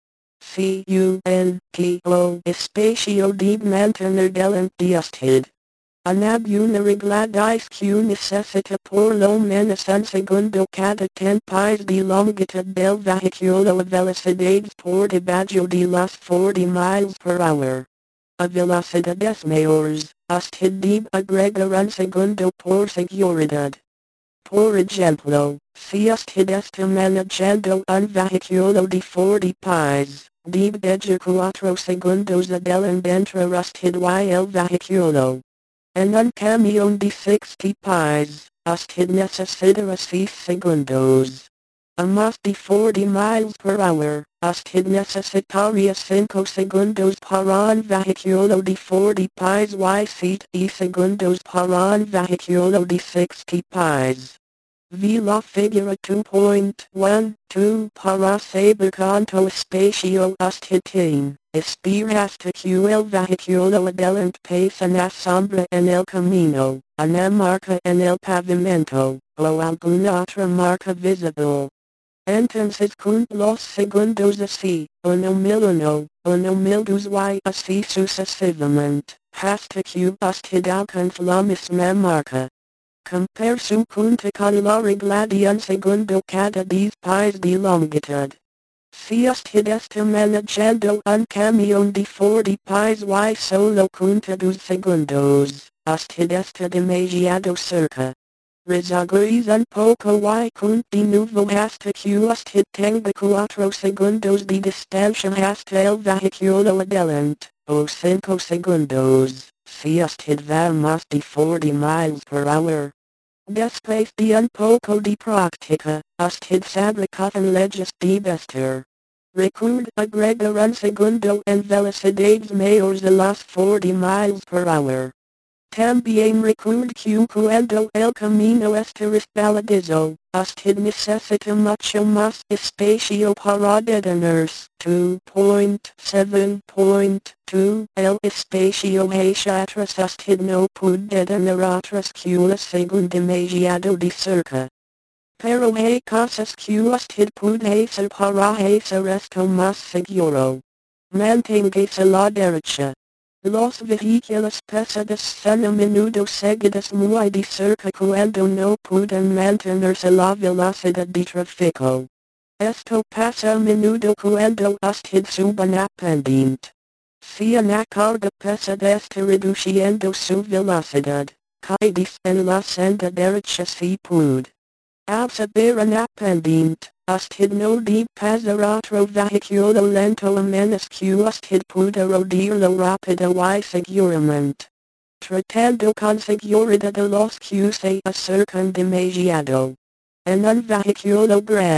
C U N T O espacio de mantener delante de usted. Una una regla dice que necesita por lo menos un segundo cada ten pies de longitud del vehículo a velocidades por debajo de las cuarenta miles por hora. A velocidades mayores, usted debe agregar un segundo por seguridad. Por ejemplo, si usted está manejando un vehículo de cuarenta pies, debe dejar cuatro segundos adelante entre usted y el vehículo. En un camión de sixty pies, usted necesitará seis segundos. A más de cuarenta miles por hora, usted necesitaría cinco segundos para un vehículo de cuarenta pies y siete segundos para un vehículo de sixty pies. Vi la figura two point one two para saber cuánto espacio usted tiene. Espera hasta que el vehículo adelante pase una sombra en el camino, una marca en el pavimento, o alguna otra marca visible. Entonces cuenta los segundos así, uno mil uno, uno mil dos y así sucesivamente, hasta que usted alcanza la misma marca. Compare su cuenta con la regla de un segundo cada diez pies de longitud. Si usted está manejando un camión de cuarenta pies y solo cuenta dos segundos, usted está demasiado cerca. Retroceda un poco y cuente de nuevo hasta que usted tenga cuatro segundos de distancia hasta el vehículo adelante, o cinco segundos, si usted va más de cuarenta miles por hora. Después de un poco de práctica, usted sabrá con leyes debe estar. Recuerde agregar un segundo en velocidades mayores a las cuarenta miles por hora. También recuerde que cuando el camino está resbaladizo, usted necesita mucho más espacio para detenerse. two point seven point two El espacio hacia atrás usted no puede detener otras que la según demasiado de cerca. Pero hay cosas que usted puede hacer para hacer esto más seguro. Manténgase a la derecha. Los vehículos pesados son a menudo seguidos muy de cerca cuando no pueden mantenerse a la velocidad de tráfico. Esto pasa a menudo cuando usted sube una pendiente. Si una carga pesada está reduciendo su velocidad, cae en la senda derecha si puede. Al subir una pendiente, usted no debe pasar otro vehículo lento a menos que usted pueda rodearlo rápido y seguramente. Tratando con seguridad a los que se acercan demasiado. En un vehículo grande,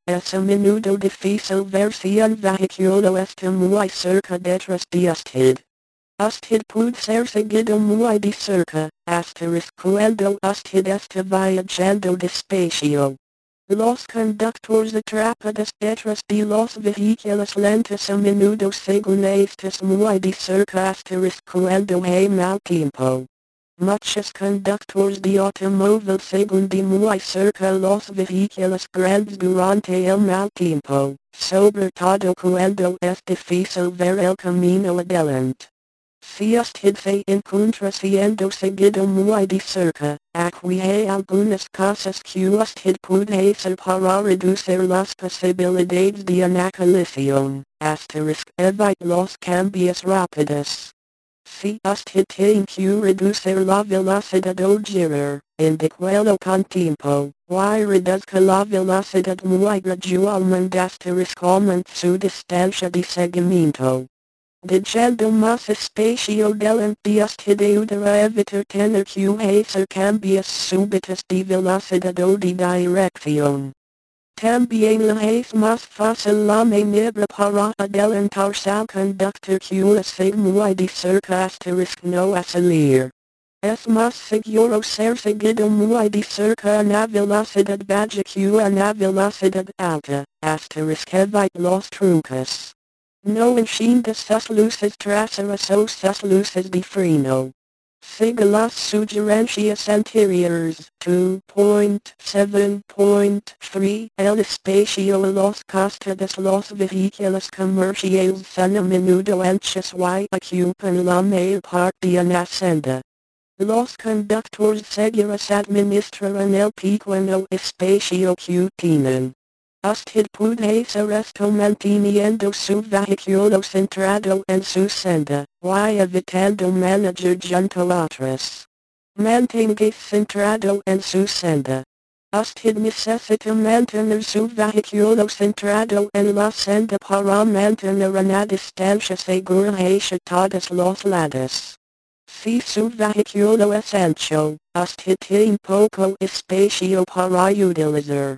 Es a menudo difícil ver si un vehículo está muy cerca detrás de usted. Usted puede ser seguido muy de cerca, asterisco cuando usted está viajando despacio. Los conductores atrapados detrás de los vehículos lentos a menudo según estos muy de cerca asterisco cuando hay mal tiempo. Muchos conductores de automóvil según de muy cerca los vehículos grandes durante el mal tiempo, sobre todo cuando es difícil ver el camino adelante. Si usted se encuentra siendo seguido muy de cerca, aquí hay algunas cosas que usted puede hacer para reducir las posibilidades de una colisión, asterisco evite los cambios rápidos. Si usted tiene que reducir la velocidad o girar, indíquelo con tiempo, y reduzca la velocidad muy gradualmente asterisco aumente su distancia de seguimiento. Dejando más espacio delante usted ayudará a evitar tener que hacer cambios súbitos de velocidad o de dirección. También le es más fácil la maniobra para adelantarse al conductor que está muy de cerca asterisco no a salir. Es más seguro ser seguido muy de cerca a una velocidad baja que a una velocidad alta, asterisco evite los trucos. No encienda sus luces traseras o sus luces de freno. Siga las sugerencias anteriores. dos punto siete punto tres El espacio y los costos de los vehículos comerciales son a menudo anchos y ocupan la mayor parte de una senda. Los conductores seguros administran el pequeño espacio que tienen. Usted puede hacer esto manteniendo su vehículo centrado en su senda, y evitando manejar junto a otros. Mantenga centrado en su senda. Usted necesita mantener su vehículo centrado en la senda para mantener una distancia segura hacia todos los lados. Si su vehículo es ancho, usted tiene poco espacio para utilizar.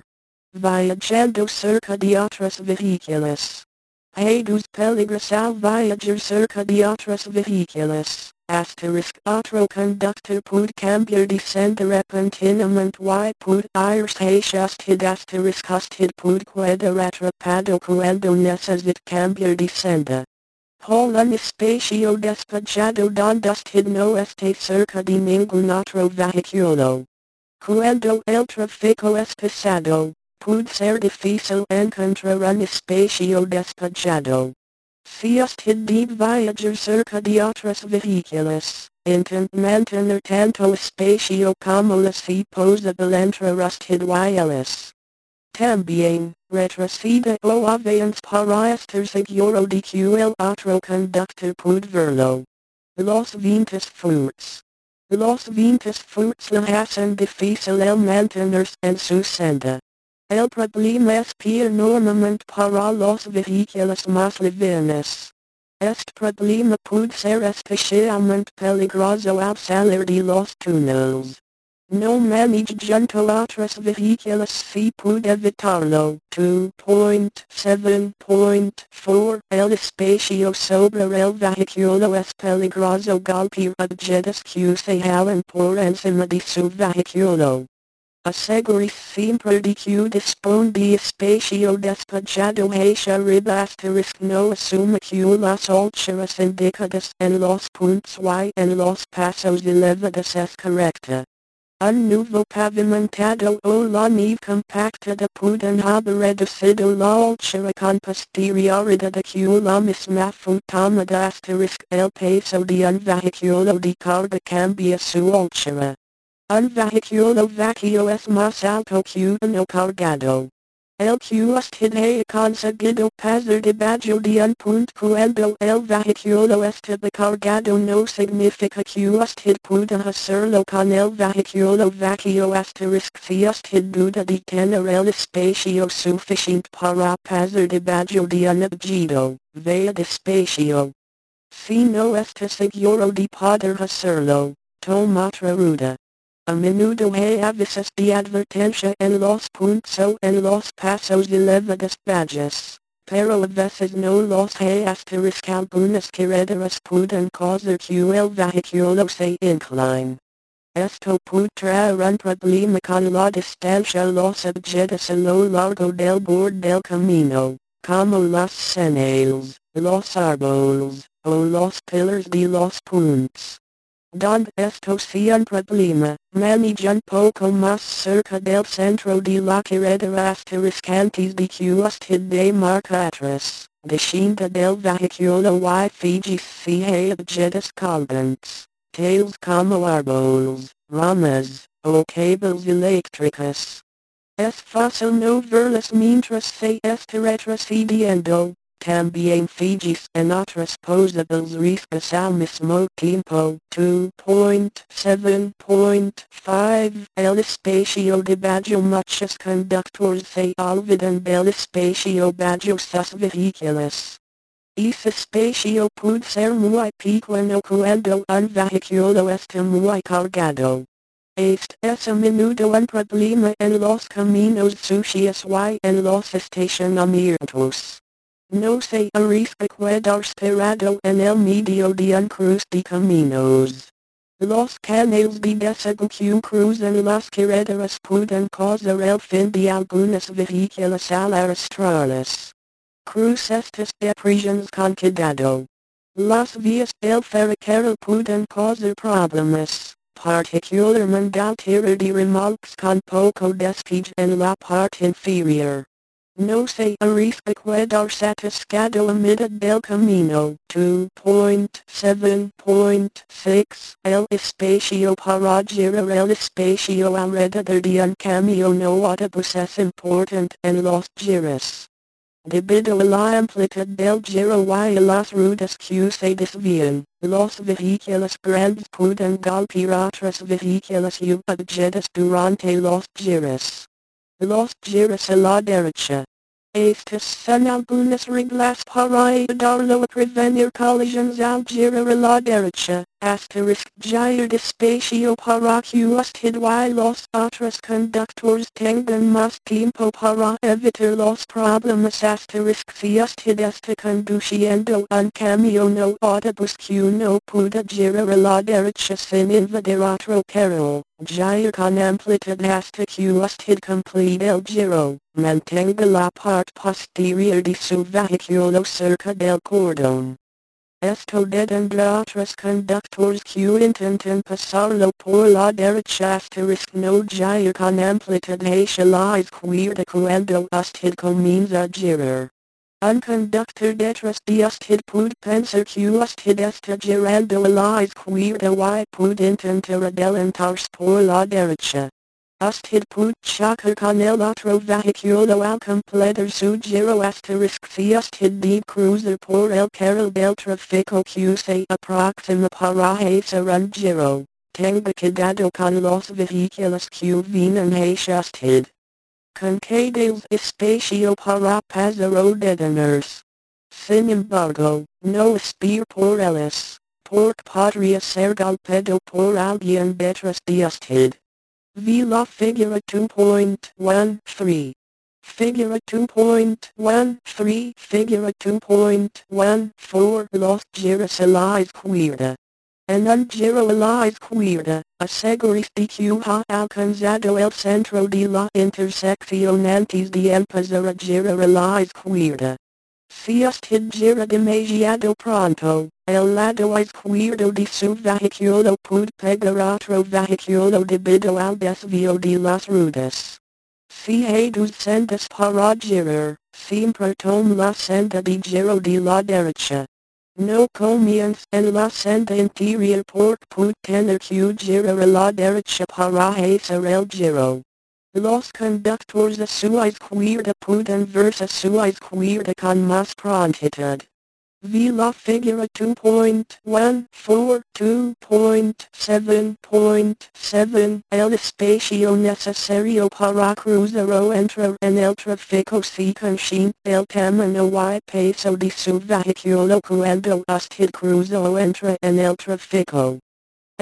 Viajando cerca de otros vehículos. Hay dos peligros al viajar cerca de otros vehículos. Asterisco otro conductor puede cambiar de senda repentinamente y puede irse hacia usted asterisco usted puede quedar atrapado cuando necesite cambiar de senda. Por un espacio despejado donde usted no esté cerca de ningún otro vehículo. Cuando el tráfico es pesado, puede ser difícil encontrar un espacio despejado. Si usted debe viajar cerca de otros vehículos, intente mantener tanto espacio como es posible entre usted y ellos. También, retroceda o avance para estar seguro de que el otro conductor puede verlo. Los vientos fuertes. Los vientos fuertes le hacen difícil el mantenerse en su senda. El problema es peor normalmente para los vehículos más livianos. Este problema puede ser especialmente peligroso al salir de los túneles. No maneje junto a otros vehículos si puede evitarlo. dos punto siete punto cuatro El espacio sobre el vehículo es peligroso golpear objetos que se hallan por encima de su vehículo. Asegure-se siempre de que dispone de espacio despejado hacia arriba asterisco no asuma que las alturas indicadas en los puntos y en los pasos elevados es correcta. Un nuevo pavimentado o la nieve compactada pueden haber reducido la altura con posterioridad a que la misma fue tomada asterisco el peso de un vehículo de carga cambia su altura. Un vehículo vacío es más alto que uno cargado. El que usted haya conseguido pasar debajo de un punto cuando el vehículo estaba cargado no significa que usted pueda hacerlo con el vehículo vacío asterisco si usted duda de tener el espacio suficiente para pasar debajo de un objeto, vaya despacio. Si no está seguro de poder hacerlo, toma otra ruta. A menudo hay avisos de advertencia en los puntos en los pasos elevados bajos, pero a veces no los hay asterisk algunas carreteras pueden causar que el vehículo se incline. Esto puede traer un problema con la distancia los objetos a lo largo del borde del camino, como las señales, los árboles, o los pillars de los puentes. Donde esto sea un problema, maneja un poco más cerca del centro de la carretera asterisk antes de que usted de marcha atrás, descienda del vehículo y fíjese si objetos colgantes, tales como árboles, ramas, o cables eléctricos. Es fácil no verlas mientras se está retrocediendo. También fíjese en otros posibles riesgos al mismo tiempo. dos punto siete punto cinco El espacio debajo muchos conductores se olvidan del espacio bajo sus vehículos. Ese espacio puede ser muy pequeño cuando un vehículo está muy cargado. Este es a menudo un problema en los caminos sucios y en los estacionamientos. No se arriesga quedarse parado en el medio de un cruce de caminos. Los canales de desagüe que cruzan las carreteras pueden causar el fin de algunos vehículos al arrastrarlos. Cruce estas depresiones con cuidado. Las vías del ferrocarril pueden causar problemas, particularmente al tirar de remolques con poco despegue en la parte inferior. No se arriesga quedarse atascado a mitad del camino. dos punto siete punto seis El espacio para girar el espacio alrededor de un camión o autobús es importante en los giros. Debido a la amplitud del giro y a las rutas que se desvían, los vehículos grandes pueden golpear otros vehículos y objetos durante los giros. Los giros a la derecha. Estas son algunas reglas para ayudarlo a prevenir colisiones al girar a la derecha. Asterisk girar despacio para que usted y los otros conductores tengan más tiempo para evitar los problemas. Asterisk si usted está conduciendo un camión o autobús que no puede girar a la derecha sin invadir otro carril, girar con amplitud hasta que usted complete el giro. Mantenga la parte posterior de su vehículo cerca del cordón. Esto detendrá otros conductores que intentan pasarlo por la derecha. Asterisk no girar con amplitud hacia la izquierda cuando usted comienza a girar. Un conductor detrás de usted puede pensar que usted está girando a la izquierda y puede intentar adelantarse por la derecha. Usted puede chocar con el otro vehículo al completar su giro. Asterisk si usted debe cruzar por el carril del tráfico que se aproxima para hacer un giro, tenga cuidado con los vehículos que vienen hacia usted. Concede el espacio para pasar o detenerse. Sin embargo, no espere por ellos, porque podría ser golpeado por alguien detrás de usted. Vi la figura dos punto trece. Figura dos punto trece. Figura dos punto catorce. Los giros a la izquierda. En un giro a la izquierda, asegúrese de que ha alcanzado el centro de la intersección antes de empezar a girar a la izquierda. Si usted gira demasiado pronto, el lado izquierdo de su vehículo puede pegar otro vehículo debido al desvío de las rutas. Si hay dos sendas para girar, siempre tome la senda de giro de la derecha. No comience en la senda interior porque puede tener que girar a la derecha para hacer el giro. Los conductores a su izquierda pueden verse a su izquierda con más prontitud. Vi la figura dos punto catorce. dos punto siete punto siete El espacio necesario para cruzar o entrar en el tráfico se consciente del tamaño y peso de su vehículo cuando usted cruza o entra en el tráfico.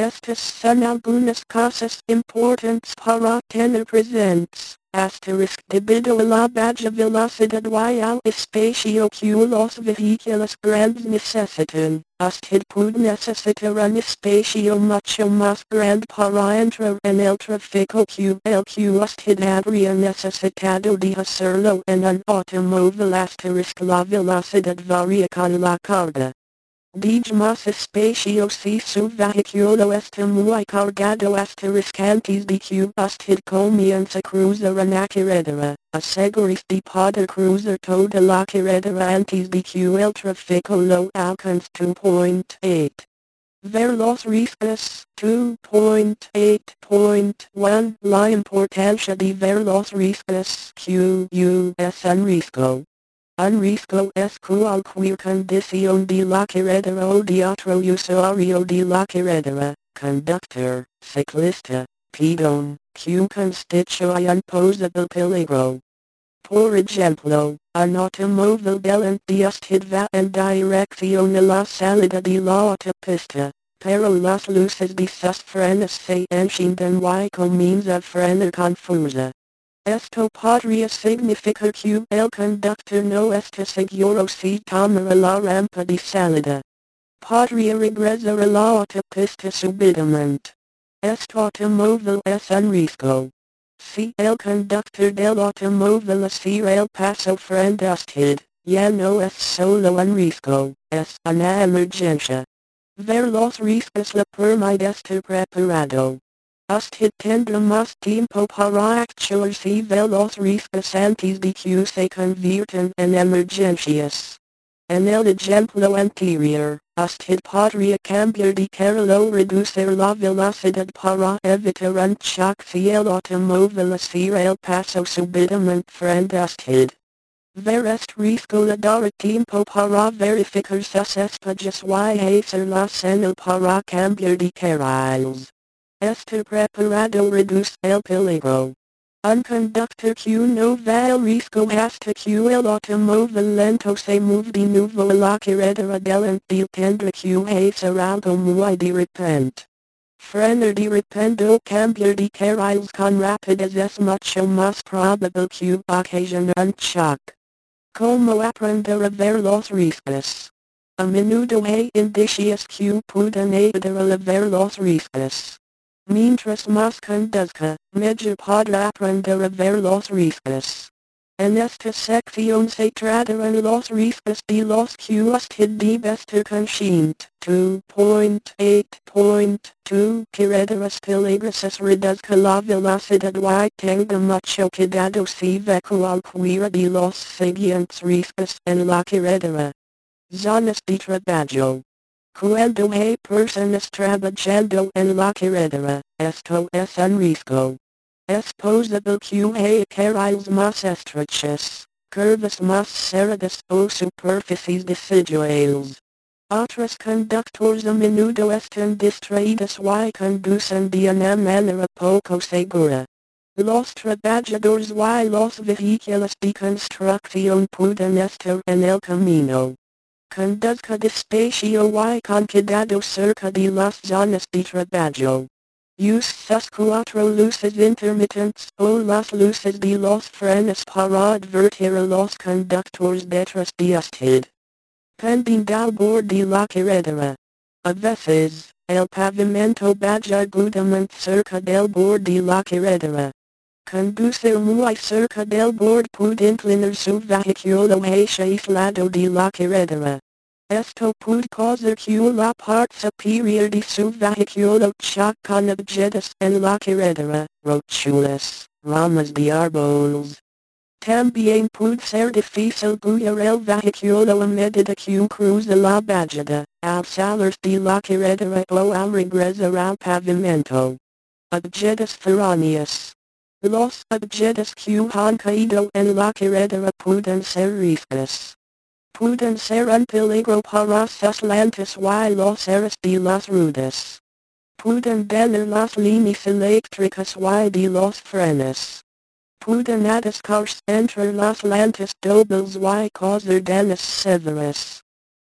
Estes son algunas cosas importantes para tener presentes. Asterisk debido a la baja velocidad y al espacio que los vehículos grandes necesitan, usted puede necesitar un espacio mucho más grande para entrar en el tráfico que el que usted habría necesitado de hacerlo en un automóvil. Asterisk la velocidad varía con la carga. Digamos espacio si su vehículo está muy cargado. Asterisk antes de que usted comience a cruzar una carretera, asegúrese de poder cruzar toda la carretera antes de que el tráfico lo alcance. two point eight. Ver los riscos. two point eight point one La importancia de ver los riscos. Q U es un risco. Un risco es cualquier condición de la carretera o de otro usuario de la carretera, conductor, ciclista, peatón, que constituye un posible peligro. Por ejemplo, un automóvil delante de usted va en dirección a la salida de la autopista, pero las luces de sus frenos se encienden y comienza a frenar confusa. Esto podría significar que el conductor no está seguro si tomará la rampa de salida. Podría regresar a la autopista súbitamente. Este automóvil es un risco. Si el conductor del automóvil cierra el paso frente a usted, ya no es solo un risco, es una emergencia. Ver los riscos le permite estar preparado. Usted tendrá más tiempo para actuar si ve los riscos antes de que se conviertan en emergencias. En el ejemplo anterior, usted podría cambiar de carril o reducir la velocidad para evitar un choque si el automóvil cierra el paso súbitamente frente a usted. Ver este risco le dará tiempo para verificar sus espacios y hacer la señal para cambiar de carriles. Estar preparado reduce el peligro. Un conductor que no va al risco hasta que el automóvil lento se mueve de nuevo a la carretera delante tendrá que hacer algo muy de repente. Frenar de repente o cambiar de carriles con rapidez es mucho más probable que ocasione un choque. Como aprender a ver los riscos. A menudo hay indicios que pueden ayudar a ver los riscos. Mientras más conduzca, mejor podrá aprender a ver los riscos. En esta sección se tratarán los riscos de los que usted debe estar consciente. two point eight point two Carreteras peligrosas. Reduzca la velocidad y tenga mucho cuidado si ve cualquiera de los siguientes riscos en la carretera. Zonas de trabajo. Cuando hay personas trabajando en la carretera, esto es un risco. Es posible que haya carriles más estrechos, curvas más cerradas o superficies desiguales. Otros conductores a menudo están distraídos y conducen de una manera poco segura. Los trabajadores y los vehículos de construcción pueden estar en el camino. Conduzca despacio y con cuidado cerca de las zonas de trabajo. Use sus cuatro luces intermitentes o las luces de los frenos para advertir a los conductores detrás de usted. Pendiente al borde de la carretera. A veces, el pavimento baja agudamente cerca del borde de la carretera. Conducir muy cerca del borde puede inclinar su vehículo hacia el lado de la carretera. Esto puede causar que la parte superior de su vehículo choque con objetos en la carretera, rochuras, ramas de árboles. También puede ser difícil guiar el vehículo a medida que cruza la bajada, al salir de la carretera o al regresar al pavimento. Objetos foráneos. Los objetos que han caído en la carretera pueden ser riscos. Pueden ser un peligro para sus llantas y los aros de las ruedas. Pueden dañar las líneas eléctricas y de los frenos. Pueden atascarse entre las llantas dobles y causar daños severos.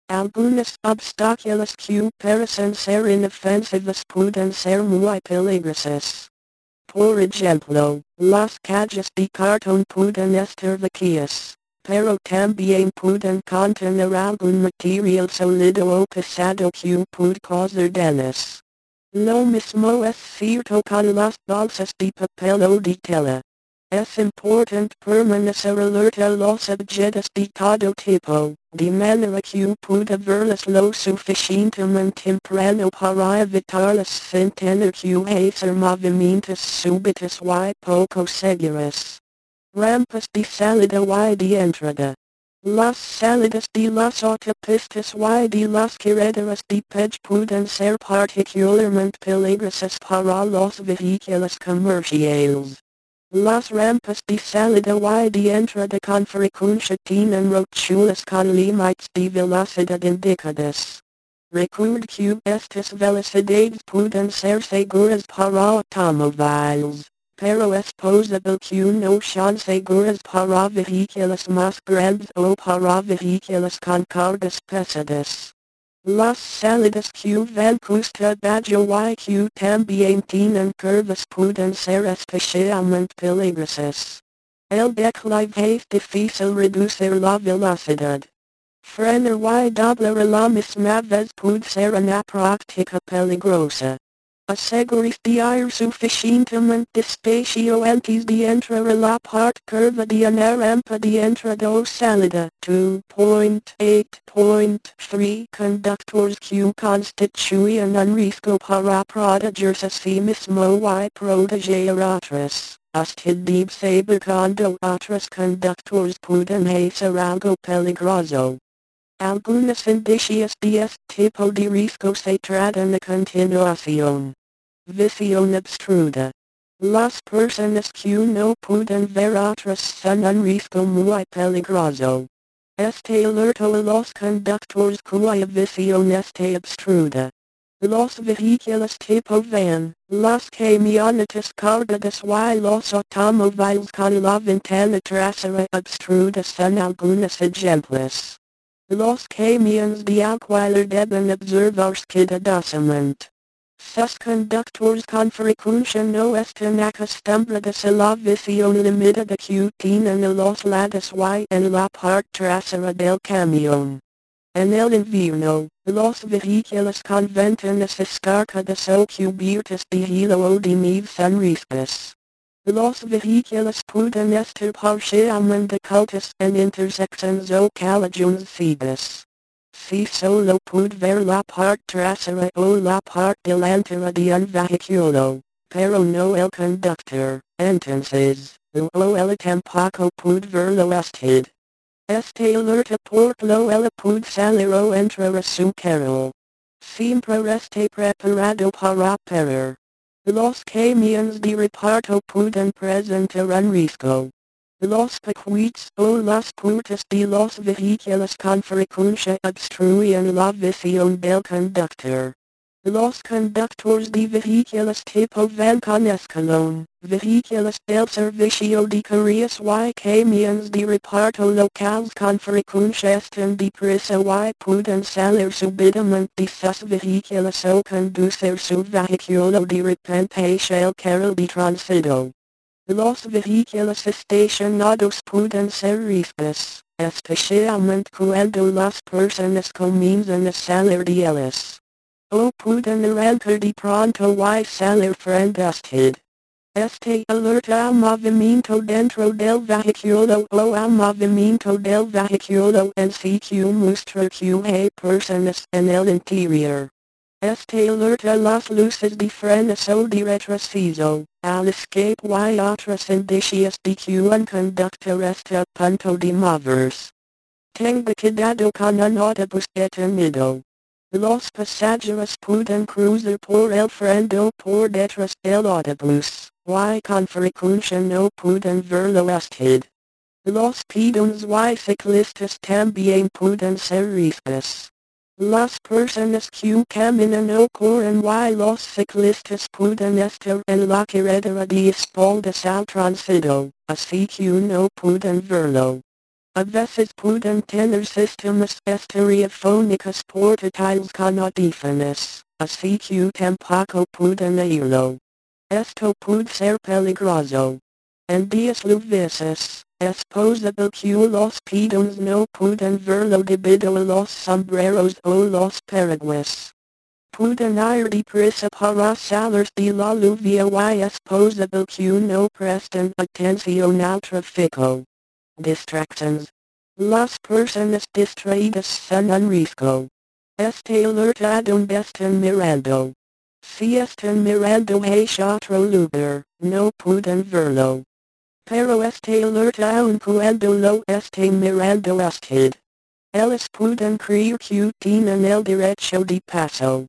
Algunos obstáculos que parecen ser inofensivos pueden ser muy peligrosos. Por ejemplo, las calles de cartón pueden estar vacías, pero también pueden contener algún material sólido o pesado que puede causar daños. Lo mismo es cierto con las bolsas de papel o de tela. Es importante permanecer alerta a los objetos de todo tipo, de manera que pueda verlos lo suficientemente temprano para evitarlos sin tener que hacer movimientos súbitos y poco seguros. Rampas de salida y de entrada. Las salidas de las autopistas y de las carreteras de peage pueden ser particularmente peligrosas para los vehículos comerciales. Las rampas de salida y de entrada con frecuencia tienen roturas con límites de velocidad indicadas. Recuerde que estas velocidades pueden ser seguras para automóviles, pero es posible que no sean seguras para vehículos más grandes o para vehículos con cargas pesadas. Las salidas que van cuesta abajo y que también tienen curvas pueden ser especialmente peligrosas. El declive es difícil reducir la velocidad. Frenar y doblar a la misma vez puede ser una práctica peligrosa. Asegure de ir suficientemente despacio antes de entrar a la parte curva de una rampa de entrada o salida. dos punto ocho punto tres Conductores que constituyen un riesgo para protegerse a sí mismo y proteger a otros. Usted debe saber cuando otros conductores pueden hacer algo peligroso. Algunos indicios de este tipo de riesgo se tratan a continuación. Visión obstruida. Las personas que no pueden ver otros son un riesgo muy peligroso. Este alerta a los conductores cuya visión esté obstruida. Los vehículos tipo van, las camionetas cargadas y los automóviles con la ventana trasera obstruida son algunos ejemplos. Los camiones de alquiler deben observarse cuidadosamente. Sus conductores con frecuencia no están acostumbrados a la visión limitada que tienen a los lados y en la parte trasera del camión. En el invierno, los vehículos con ventanas escarpadas o cubiertas de hielo o de nieve son riscos. Los vehículos pueden estar parcialmente ocultos en intersecciones o callejones ciegas. Si solo puede ver la parte trasera o la parte delantera de un vehículo, pero no el conductor, entonces, o él tampoco puede verlo usted. Este alerta por lo él puede salir o entrar a su carro. Siempre esté preparado para parar. Los camiones de reparto pueden presentar un riesgo. Los paquetes o las puertas de los vehículos con frecuencia obstruyen la visión del conductor. Los conductores de vehículos tipo van con escalón, vehículos del servicio de carreras y camiones de reparto locales con frecuencia están deprisa y pueden salir súbitamente de sus vehículos o conducir su vehículo de repente hacia el carril de tránsito. Los vehículos estacionados pueden ser riesgos, especialmente cuando las personas comienzan a salir de ellos. O pueden arrancar de pronto y salir frente a usted. Este alerta al movimiento dentro del vehículo o al movimiento del vehículo en sí que muestra que hay personas en el interior. Este alerta las luces de frenos o de retroceso, al escape y otros indicios de que un conductor está a punto de moverse. Tenga cuidado con un autobús detenido. Los pasajeros pueden cruzar por el frente o por detrás del autobús, y con frecuencia no pueden verlo usted. Los peatones y ciclistas también pueden ser riscos. Las personas que caminan o corren y los ciclistas pueden estar en la carretera de espaldas al tránsito, así que no pueden verlo. A veces pueden tener sistemas estereofónicos portátiles con audífonos, así que tampoco pueden oírlo. Esto puede ser peligroso. En días lluviosos, es posible que los peatones no puedan verlo debido a los sombreros o los paraguas. Pueden ir deprisa para salir de la lluvia y es posible que no presten atención al tráfico. Distractions. Las personas distraídas son un riesgo. Esté alerta donde están mirando. Si están mirando hacia otro lugar, no pueden verlo. Pero esté alerta aun cuando lo esté mirando usted. Ellos pueden creer que tienen el derecho de paso.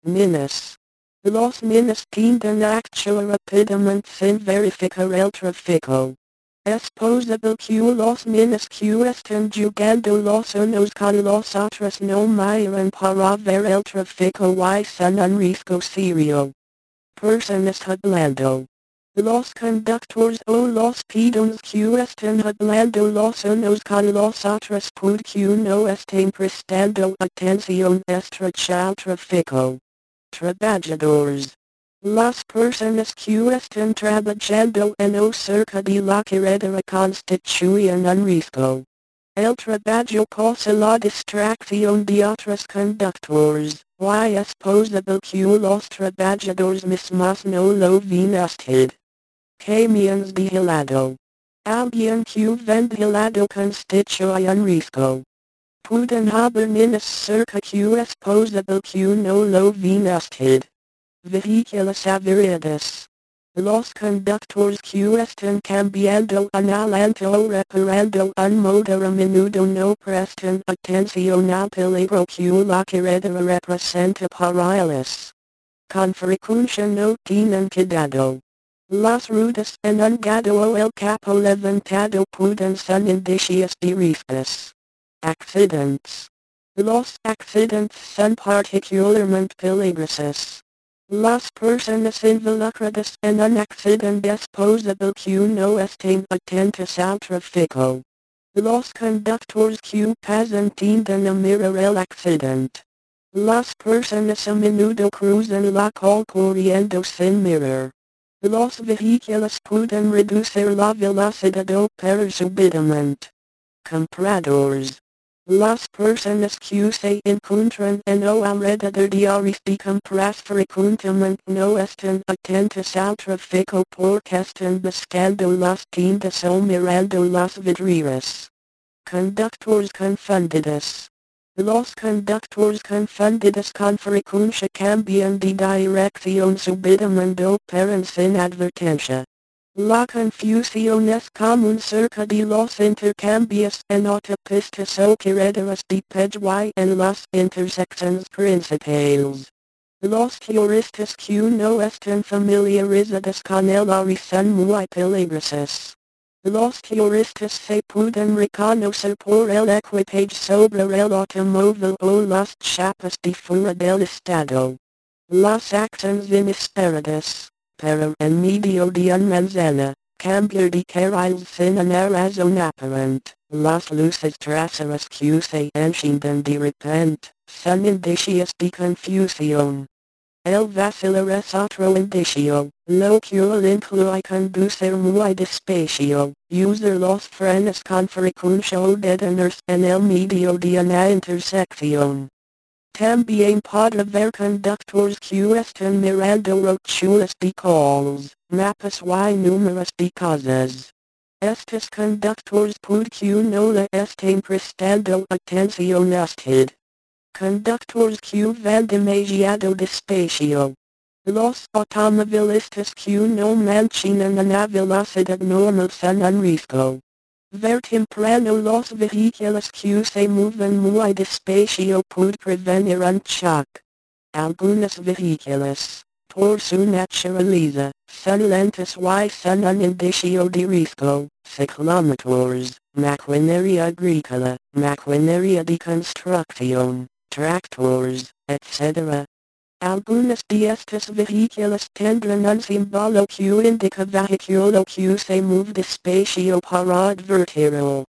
Niños. Los niños tienden a actuar rápidamente sin verificar el tráfico. Es posible que los niños que están jugando los unos con los otros no miren para ver el tráfico y son un riesgo serio. Personas hablando. Los conductores o los peatones que están hablando los unos con los otros puede que no estén prestando atención estrecha al tráfico. Trabajadores. Las personas que están trabajando en o cerca de la carretera constituyen un riesgo. El trabajo causa la distracción de otros conductores, y es posible que los trabajadores mismos no lo ven usted. Camiones de helado. Alguien que vende helado constituye un riesgo. Pueden haber niños cerca que es posible que no lo ven usted. Vehículos averiados. Los conductores que están cambiando un alante o reparando un motor a menudo no prestan atención al peligro que la carretera representa para ellos. Con frecuencia no tienen cuidado. Las rutas en un gado o el capo levantado pueden ser indicios de riesgos. Accidentes. Los accidentes son particularmente peligrosos. Las personas involucradas en un accidente es posible que no estén atentas al tráfico. Los conductores que pasan tienden a mirar el accidente. Las personas a menudo cruzan la calle corriendo sin mirar. Los vehículos pueden reducir la velocidad o parar súbitamente. Compradores. Las personas que se encuentran en o alrededor de áreas de compras frecuentemente no están atentas al tráfico porque están buscando las tiendas o mirando las vidrieras. Conductores confundidos. Los conductores confundidos con frecuencia cambian de dirección súbitamente o paran sin advertencia. La confusión es común cerca de los intercambios en autopistas o carreteras de pedway en las intersecciones principales. Los turistas que no están familiarizados con el área son muy peligrosos. Los turistas se pueden reconocer por el equipaje sobre el automóvil o las chapas de fuera del estado. Las acciones inesperadas. Pero en medio de una manzana, cambiar de carril sin una razón aparente, las luces traseras que se encienden de repente, son indicios de confusión. El vacilar es otro indicio, lo cual incluye conducir muy despacio, usar los frenos con frecuencia o detenerse en el medio de una intersección. También puede haber conductores que están mirando roturas de calles, mapas y números de cosas. Estos conductores puede que no le estén prestando atención a usted. Conductores que van demasiado despacio. Los automovilistas que no mantienen una velocidad normal son un riesgo. Ver temprano los vehículos que se mueven muy despacio puede prevenir un choque. Algunos vehículos, por su naturaleza, son lentos y son un indicio de riesgo. Ciclomotores, maquinaria agrícola, maquinaria de construcción, tractores, etcétera. Algunos de estos vehículos tendrán un símbolo que indica vehículo que se mueve despacio para advertirlo.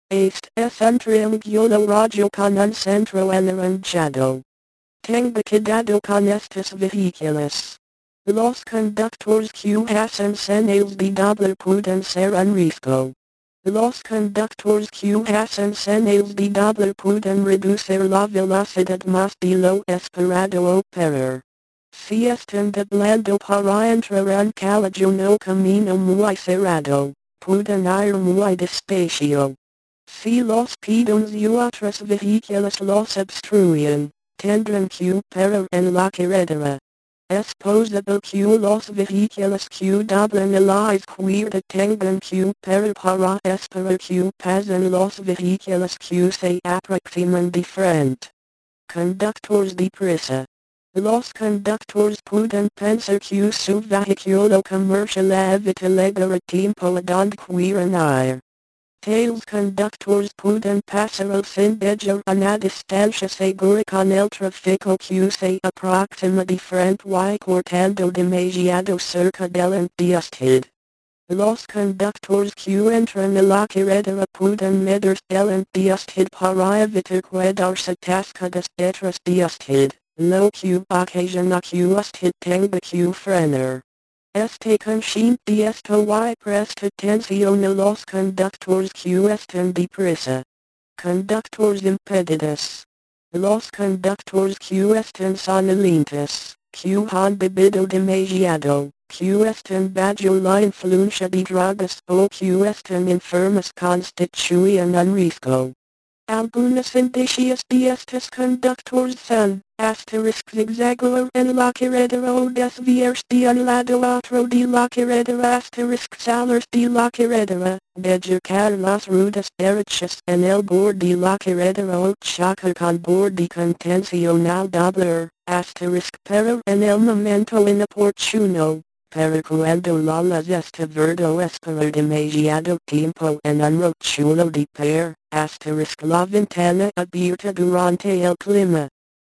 Este es un triángulo radio con un centro anaranjado. Tenga cuidado con estos vehículos. Los conductores que hacen señales de doble pueden ser un riesgo. Los conductores que hacen señales de doble pueden reducir la velocidad más de lo esperado o peor. Si están doblando para entrar en callejón o camino muy cerrado, pueden ir muy despacio. Si los peatones y otros vehículos los obstruyen, tendrán que parar en la carretera. Es posible que los vehículos que doblan a la izquierda tengan que parar para esperar que pasen los vehículos que se aproximan de frente. Conductores de prisa. Los conductores pueden pensar que su vehículo comercial evita llegar a tiempo a donde quieren ir. Tales conductores pueden pasar al sin dejar una distancia segura con el tráfico que se aproxima de frente y cortando demasiado cerca del entidad. Los conductores que entran a la carretera pueden medir el entidad para evitar quedarse atascados detrás de usted, lo que ocasiona que usted tenga que frenar. Este consciente de esto y presta atención a los conductores que están deprisa. Conductores impedidos. Los conductores que están sonolentos, que han bebido demasiado, que están bajo la influencia de drogas o que están enfermos constituyen un riesgo. Algunos indicios de estos conductores son, asterisco zigzagular en la carretera o desviarse de un lado a otro de la carretera asterisco salir de la carretera, dedicar las rutas derechas en el borde de la carretera o chocar con borde contención al doblar, asterisco parar en el momento inoportuno. Para cuando la luz está verde o esperar demasiado tiempo en un rótulo de par, asterisco la ventana abierta durante el clima.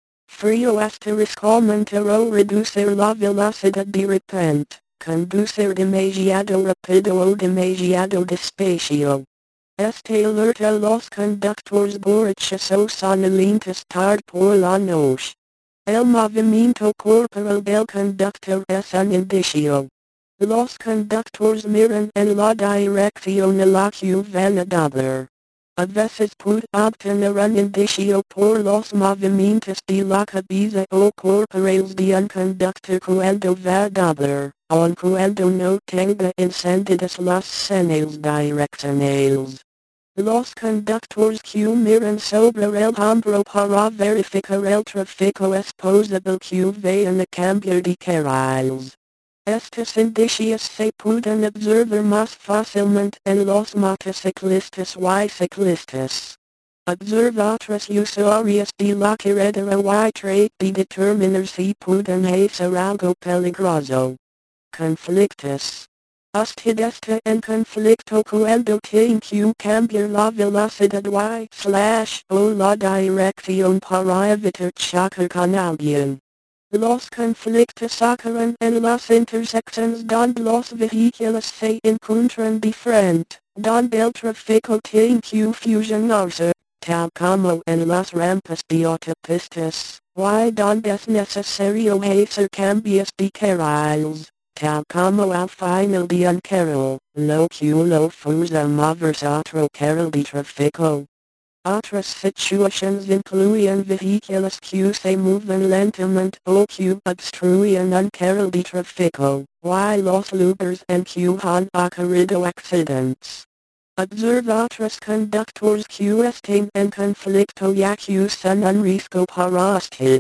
Frío asterisco aumentar o reducir la velocidad de repente, conducir demasiado rápido o demasiado despacio. Este alerta a los conductores borrachos o sonolentos tarde por la noche. El movimiento corporal del conductor es un indicio. Los conductores miran en la dirección a la que van a doblar. A veces puede obtener un indicio por los movimientos de la cabeza o corporales de un conductor cuando va a doblar, aun cuando no tenga encendidas las señales direccionales. Los conductores que miran sobre el hombro para verificar el tráfico es posible que vayan a cambiar de carriles. Estos indicios se pueden observar más fácilmente en los motociclistas y ciclistas. Observa otros usuarios de la carretera y trate de determinar si pueden hacer algo peligroso. Conflictos. Usted está en conflicto cuando tiene que cambiar la velocidad y slash o la dirección para evitar chocar con alguien. Los conflictos ocurren en las intersecciones donde los vehículos se encuentran de frente, donde el tráfico tiene que fusionarse, tal como en las rampas de autopistas, y donde es necesario hacer cambios de carriles. Tal como al final de un carril, lo que lo fuerza a moverse a otro carril de tráfico. Otras situaciones incluyen vehículos que se mueven lentamente o que obstruyen un carril de tráfico, y los lugares en que han ocurrido accidentes. Observa otros conductores que estén en conflicto y que son un riesgo para usted.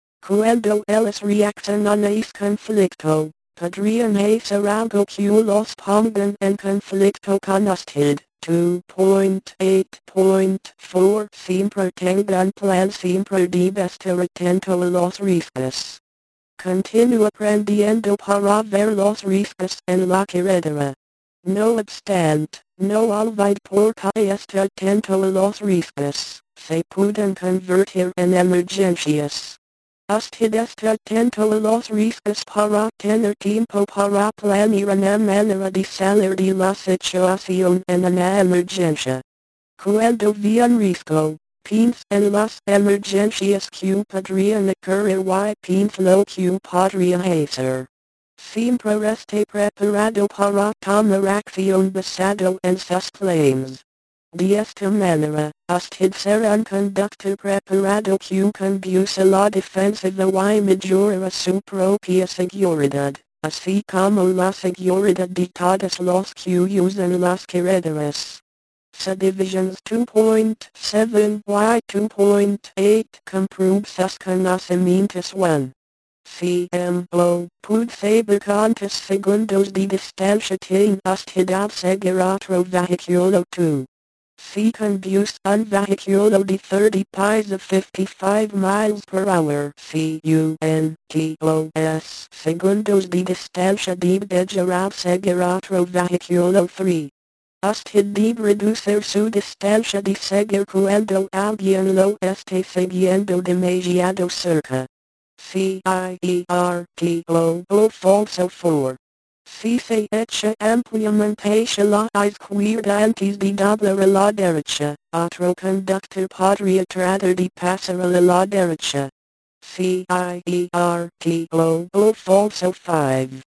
Cuando ellos reaccionan a ese conflicto, podrían hacer algo que los pongan en conflicto con usted. dos punto ocho punto cuatro Siempre tengan plan siempre debe estar atento a los riesgos. Continúa aprendiendo para ver los riesgos en la carretera. No obstante, no olvide porque está atento a los riesgos, se pueden convertir en emergencias. Usted está atento a los riesgos para tener tiempo para planear una manera de salir de la situación en una emergencia. Cuando vian risco, pins en las emergencias que podrían ocurrir y pins lo que podría hacer. Siempre esté preparado para tomar acción basado en sus planes. De esta manera, usted será un conductor preparado que conduce la defensiva y mejora su propia seguridad, así como la seguridad de todos los que usan las carreteras. Subdivisions two point seven y two point eight comprove sus conocimientos one. C M O puede saber cuántos segundos de distancia tiene usted al seguir otro vehículo two. Si conduce un vehículo de thirty pies a fifty-five miles per hour C U N T O S segundos de distancia debe al seguir otro vehículo three. Usted debe reducir su distancia de seguir cuando alguien lo esté siguiendo demasiado cerca. C I E R T O o falso four. Si se echa ampliamente la izquierda antes de doblar a la derecha, otro conductor podría tratar de pasar a la derecha. C I E R T O o falso five.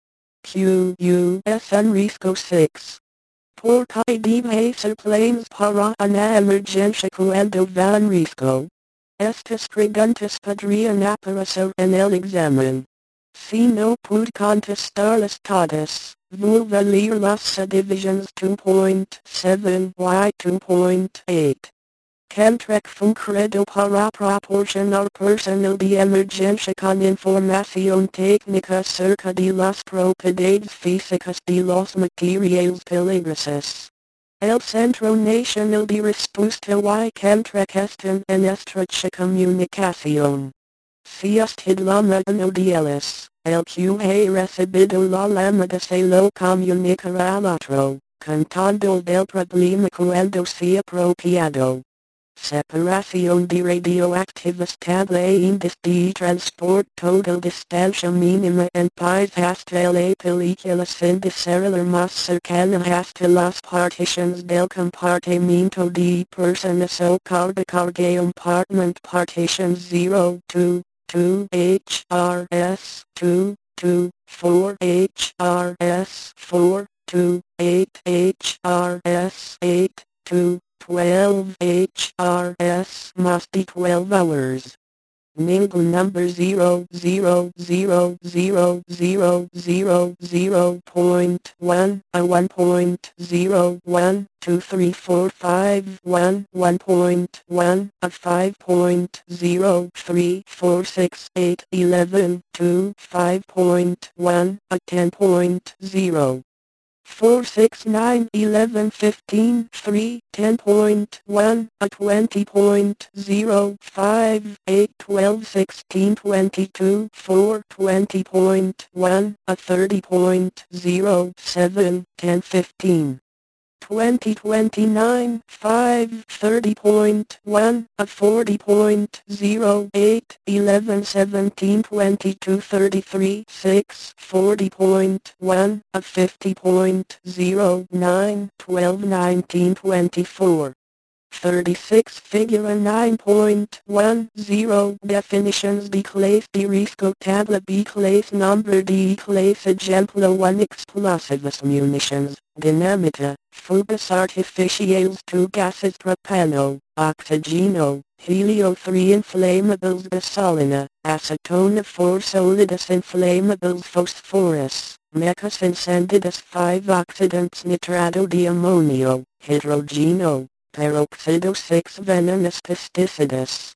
Q U S un risco six. Porque debe ser planes para una emergencia cuando van risco. Estas preguntas podrían aparecer en el examen. Si no puede contestarlas todas, vuelva a leer las subdivisions two point seven y two point eight. Cantrec fue creado para proporcionar personal de emergencia con información técnica acerca de las propiedades físicas de los materiales peligrosos. El Centro Nacional de Respuesta y Cantrec están en estrecha comunicación. Si usted llama uno de ellos, el que ha recibido la llamada se lo comunicará al otro, contando del problema cuando sea apropiado. Separación de radioactivos tableantes de transporte total distancia mínima en paz hasta la película sin desarrollar más cercana hasta las particiones del compartimiento de personas o carga carga compartment partitions zero two two H R S two two four H R S four two eight H R S eight two twelve H R S must be twelve hours. Mingle number zero zero zero zero zero zero zero point one a one point zero one two three four five one one point one a five point zero three four six eight eleven two five point one a ten point zero. four, six, nine, eleven, fifteen, three, ten point one, a twenty point zero, five, eight, twelve, sixteen, twenty-two, four, twenty point one, a thirty point zero, seven, ten, fifteen. twenty, twenty-nine, five, thirty point one, a forty point zero eight, eleven, seventeen, twenty-two, thirty-three, six, forty point one, a fifty point zero nine, twelve, nineteen, twenty-four. thirty-six Figure nine point one zero Definitions de clase de risco tabla B clase number de clase ejemplo one Explosivas munitions, dinamita, fugas artificiales two gases propano, oxigeno, helio three inflammables gasolina, acetona four sólidas inflammables phosphorus, mecas encendidas five oxidants nitrato de amonio, hidrogeno, peróxido six venenos pesticidas.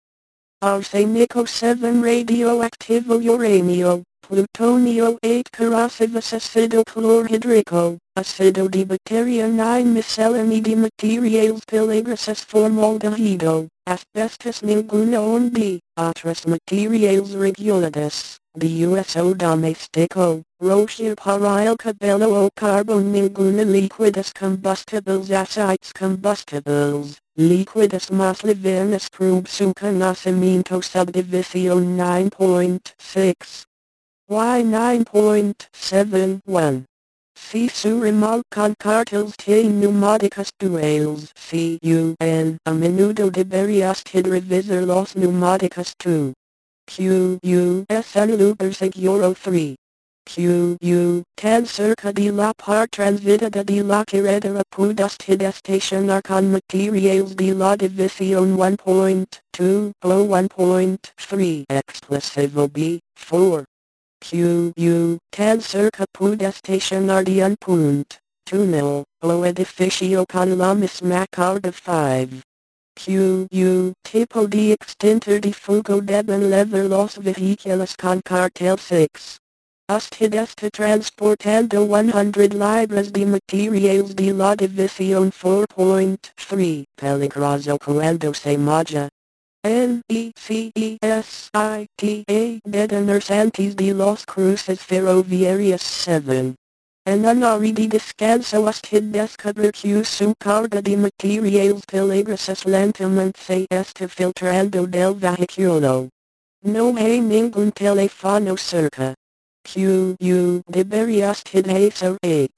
Arsenico seven radioactivo uranio, plutonio eight corrosivus acido chlorhydrico, acido de bacteria nine miscellany de materiales peligrosos formaldehido, asbestos ninguno de, otros materiales regulados, de uso doméstico, rocha para el cabello o carbon ninguna liquidos combustibles aceites combustibles. Líquidas más livianas prove su conocimiento subdivisión nine point six. Y nine point seven one. Si surimal con cartels te pneumáticas duales. Si un a menudo deberías de revisar los neumáticos tu. Q U S en lugar seguro tres. Q U tan cerca de la par transitada de la carretera puedas te estacionar con materiales de la división uno punto dos o uno punto tres exclusivo B, cuatro. Q U tan cerca puedas estacionar de un punto, túnel, o edificio con la misma carga cinco. Q U tipo de extintor de fuego deben levar los vehículos con cartel seis. Usted está transportando cien libras de materiales de la división cuatro punto tres. Peligroso cuando se moja. N E C E S I T A detenerse antes de los cruces ferroviarios siete. En un área de descanso usted descubre que su carga de materiales peligrosos lentamente se está filtrando del vehículo. No hay ningún teléfono cerca. Q U debería usted hacer ocho.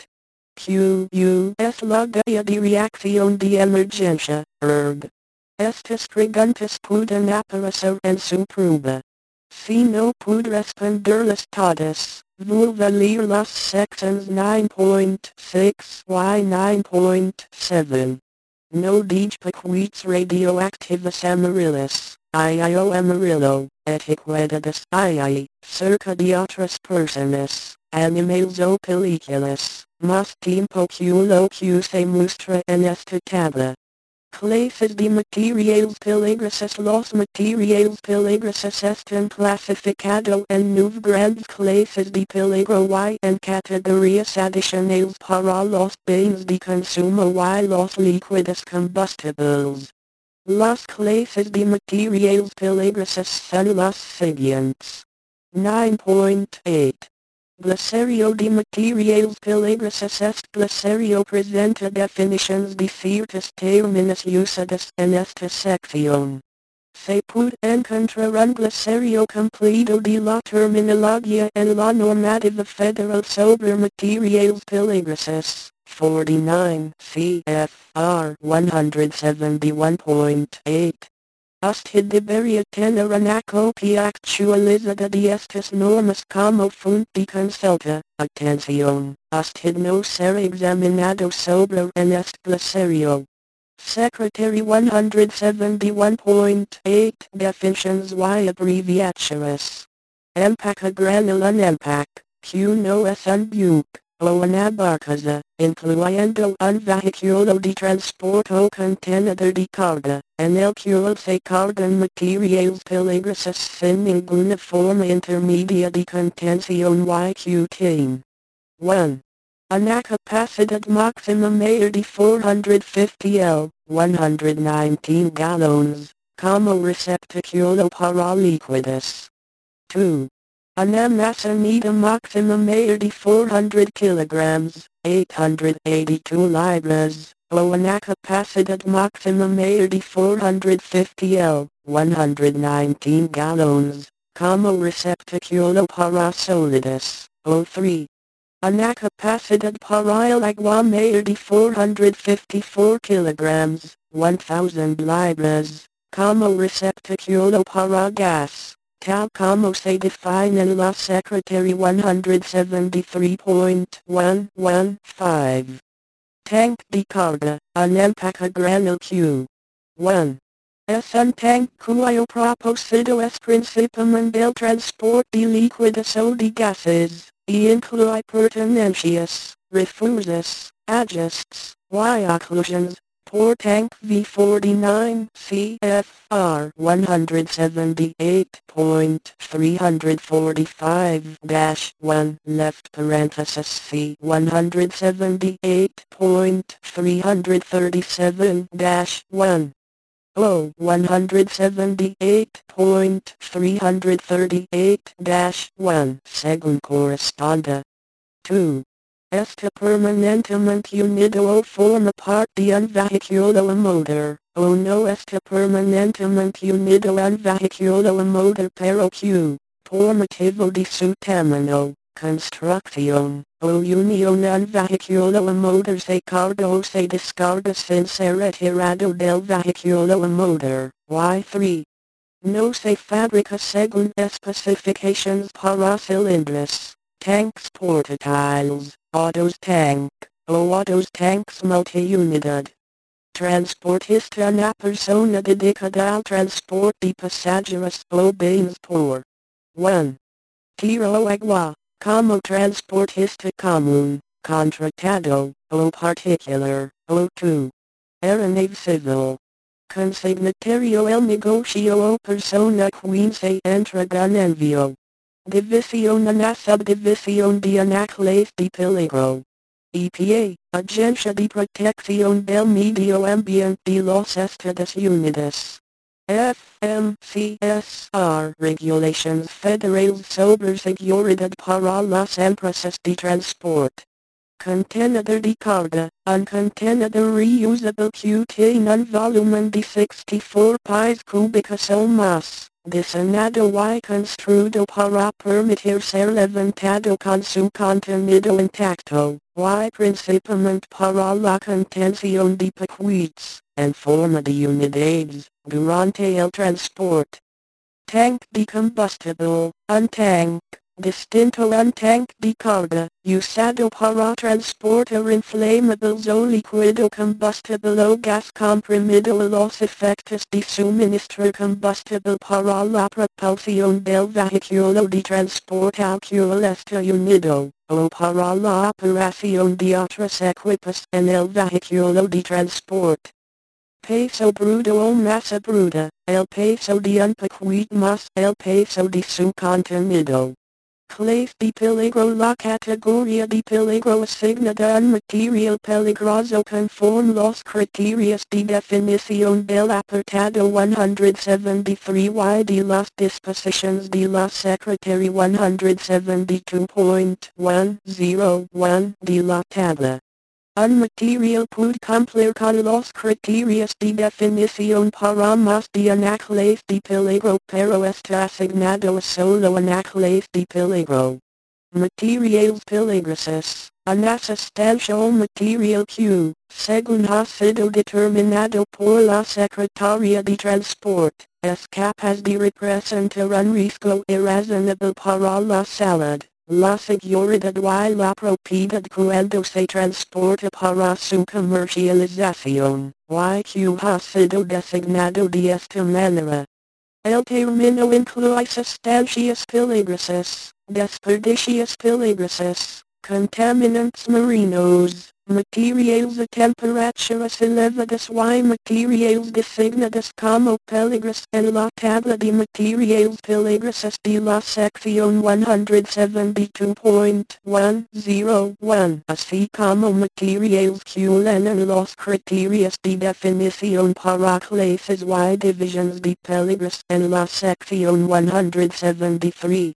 Q U es la guía de reacción de emergencia, E R G. Estas preguntas pueden aparecer en su prueba. Si no puede responderlas todas, vuelva a leer las secciones nueve punto seis y nueve punto siete. No diga paquetes radioactivos amarillos, I O amarillo, etiquetadas I I, cerca de otras personas, animales o películas, más tiempo que lo que se muestra en esta tabla. Clases de materiales peligrosos. Los materiales peligrosos están clasificados en nueve grandes clases de peligro y en categorías adicionales para los bienes de consumo y los líquidos combustibles. Las clases de materiales peligrosos son las siguientes. nueve punto ocho. Glosario de materiales peligrosos. Este glosario presenta definiciones de ciertos términos usados en esta sección. Se puede encontrar un glosario completo de la terminología en la normativa federal sobre materiales peligrosos. cuarenta y nueve C F R ciento setenta y uno punto ocho. Usted debería tener una copia actualizada de estas normas como fuente de consulta. Atención, usted no será examinado sobre en este glosario. Secretary ciento setenta y uno punto ocho Definitions y abreviaturas. Empaque granel. Un empaque, que no es un buque, o una barcaza, incluyendo un vehículo de transporte o contenedor de carga, en el cual se cargan materiales peligrosos sin ninguna forma intermedia de contención y que tiene. uno. Una capacidad máxima mayor de cuatrocientos cincuenta L, ciento diecinueve galones, como receptáculo para líquidos. dos. Una masa neta máxima mayor de cuatrocientos kilogramos, ochocientos ochenta y dos libras, o una capacidad máxima mayor de cuatrocientos cincuenta L, ciento diecinueve galones, como receptáculo para sólidos. O tres. Una capacidad para el agua mayor de cuatrocientos cincuenta y cuatro kilogramos, mil libras, como receptáculo para gas, tal como se define en la Secretaría ciento setenta y tres punto ciento quince. Tank de carga, un empaque granel Q. uno. Es un tanque cuyo propósito es principalmente el transporte de líquidos o de gases, y incluye pertenencias, refugios, ajustes, y oclusiones. Por tank V cuarenta y nueve C F R ciento setenta y ocho punto trescientos cuarenta y cinco uno left parenthesis C ciento setenta y ocho punto trescientos treinta y siete uno. O ciento setenta y ocho punto trescientos treinta y ocho uno según corresponda. dos. Está permanentemente unido o forma parte de un vehículo a motor, o no está permanentemente unido a un vehículo a motor pero que, por motivo de su tamaño, construcción, o união non vehiculo a motor se cargo se descarga sin ser retirado del vehiculo a motor. Y three. No se fabrica según especifications para cilindros, tanks portátiles, autos tank, o autos tanks multi-unidad. Transportista na persona dedicada al transporte de pasajeros o bens por one. Tiro agua, como transportista común, contratado, o particular, o two. Aeronave civil. Consignatario el negocio o persona quien se entrega en envío. División en la subdivisión de anaqueles de peligro. E P A, Agencia de Protección del Medio Ambiente de los Estados Unidos. F M C S R Regulations Federales sobre Seguridad para las Empresas de Transporte. Contenedor de carga, un contenedor reusable que tiene un volumen de sesenta y cuatro pies cúbicos o más, diseñado y construido para permitir ser levantado con su contenido intacto, y principalmente para la contención de paquetes, en forma de unidades, durante el transporte. Tank de combustible, un tank, distinto un tank de carga, usado para transportar inflamables o líquido combustible o gas comprimido a los efectos de suministrar combustible para la propulsión del vehículo de transporte al cual está unido, o para la operación de otros equipos en el vehículo de transporte. Peso bruto o masa bruta, el peso de un paquete más el peso de su contenido. Clase de peligro. La categoría de peligro asignada a un material peligroso conforme los criterios de definición del apartado ciento setenta y tres y de las disposiciones de la Secretaría ciento setenta y dos punto ciento uno de la tabla. Un material puede cumplir con los criterios de definición para más de una clase de peligro, pero está asignado a solo una clase de peligro. Materiales peligrosos. Una sustancia o material que, según ha sido determinado por la Secretaría de Transporte, es capaz de representar un riesgo irrazonable para la salud, la seguridad y la propiedad cuando se transporta para su comercialización, y que ha sido designado de esta manera. El término incluye sustancias peligrosas, desperdicios peligrosos, contaminantes marinos, materiales a temperaturas elevadas y materiales designados como peligros en la tabla de materiales peligrosos de la sección ciento setenta y dos punto ciento uno, así como materiales que llenan los criterios de definición para clases y divisiones de peligros en la sección ciento setenta y tres.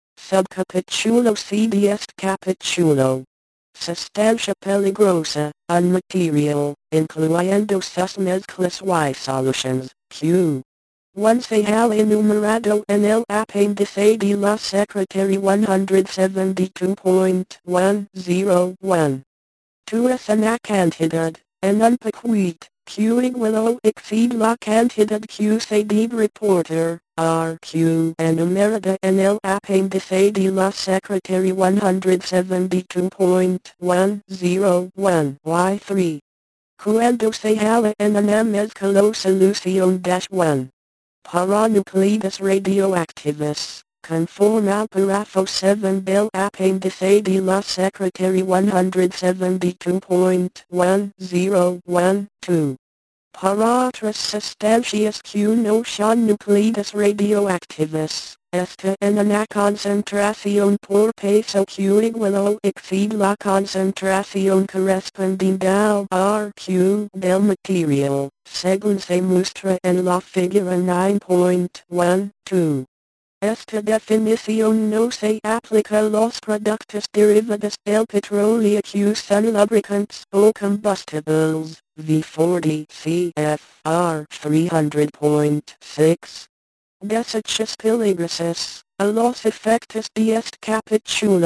Subcapítulo C de este capítulo. Sustancia peligrosa, un material, incluyendo sus mezclas y soluciones, que uno se halla enumerado en el apéndice de la Secretaría ciento setenta y dos punto ciento uno. Tú es una cantidad, en un paquete, que igual o exceed la cantidad que se debe reportar, R Q enumerada en el apéndice de la Secretaría ciento setenta y dos punto ciento uno Y three. Cuando se halla en una mezcla o solución dash one. Para nucleidos radioactivos, conforme al párrafo siete del apéndice de la Secretaría ciento setenta y dos punto ciento doce. Para otras sustancias que no son nucleidos radioactivos, está en una concentración por peso que igual o exceed la concentración correspondiente al R Q del material, según se muestra en la figura nueve punto doce. Esta definición no se aplica a los productos derivados del petróleo que son lubricantes o combustibles, V cuarenta C F R trescientos punto seis. Desechos peligrosos. A los efectos de este capítulo,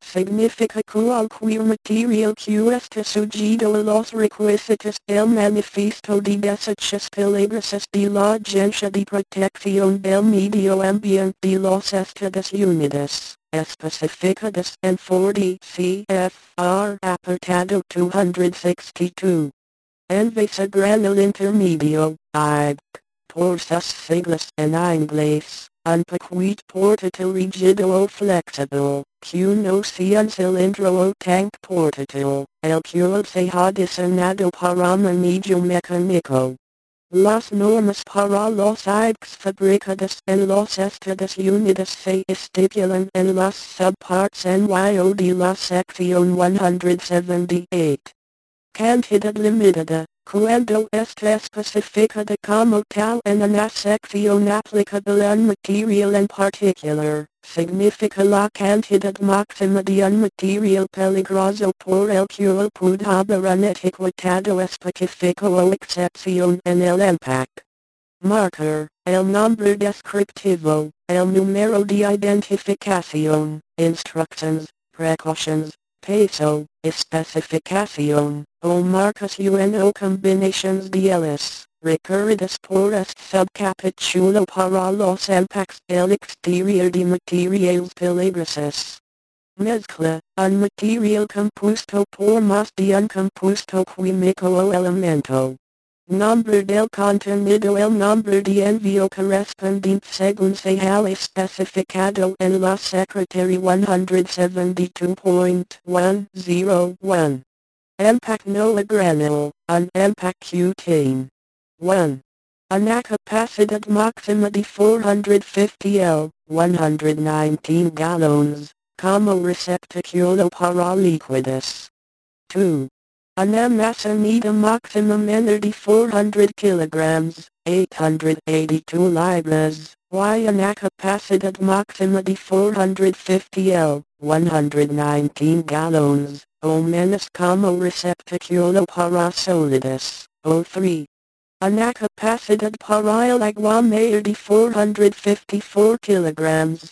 Significa qualquer material que está sujeito a los requisitos del Manifiesto de Derechos Peligrosos de la Agencia de Protección del Medio Ambiente de los Estados Unidos, especificados en cuarenta C F R apartado doscientos sesenta y dos. En vez de granel intermedio, I B C, por sus siglas en inglés. Un paquete portátil rígido o flexible, que no sea un cilindro o tanque portátil, el cual se ha diseñado para manejo mecánico. Las normas para los I B Cs fabricados en los Estados Unidos se estipulan en las subpartes N Y O de la sección ciento setenta y ocho. Cantidad limitada, cuando está especificada como tal en una sección aplicable a un material en particular, significa la cantidad máxima de un material peligroso por el cual puede haber un etiquetado específico o excepción en el empaque. Marker, el nombre descriptivo, el número de identificación, instructions, precautions, peso, especificación, o marcación o combinaciones de ellas, requeridas por este subcapítulo para los empaques del exterior de materiales peligrosos. Mezcla, un material compuesto por más de un compuesto químico o elemento. Nombre del contenido. El nombre de envío correspondiente según se haya especificado en la Secretaría ciento setenta y dos punto ciento uno. Empaque no a granel, un empaque cutín. uno. Una capacidad máxima de cuatrocientos cincuenta L, ciento diecinueve galones, como receptáculo para líquidos. dos. Una masa neta máxima menor de cuatrocientos kilogramos, ochocientos ochenta y dos libras, y una capacidad máxima de cuatrocientos cincuenta L, ciento diecinueve galones, o menos como receptáculo para sólidos. O tres. Una capacidad para el agua mayor de cuatrocientos cincuenta y cuatro kilogramos,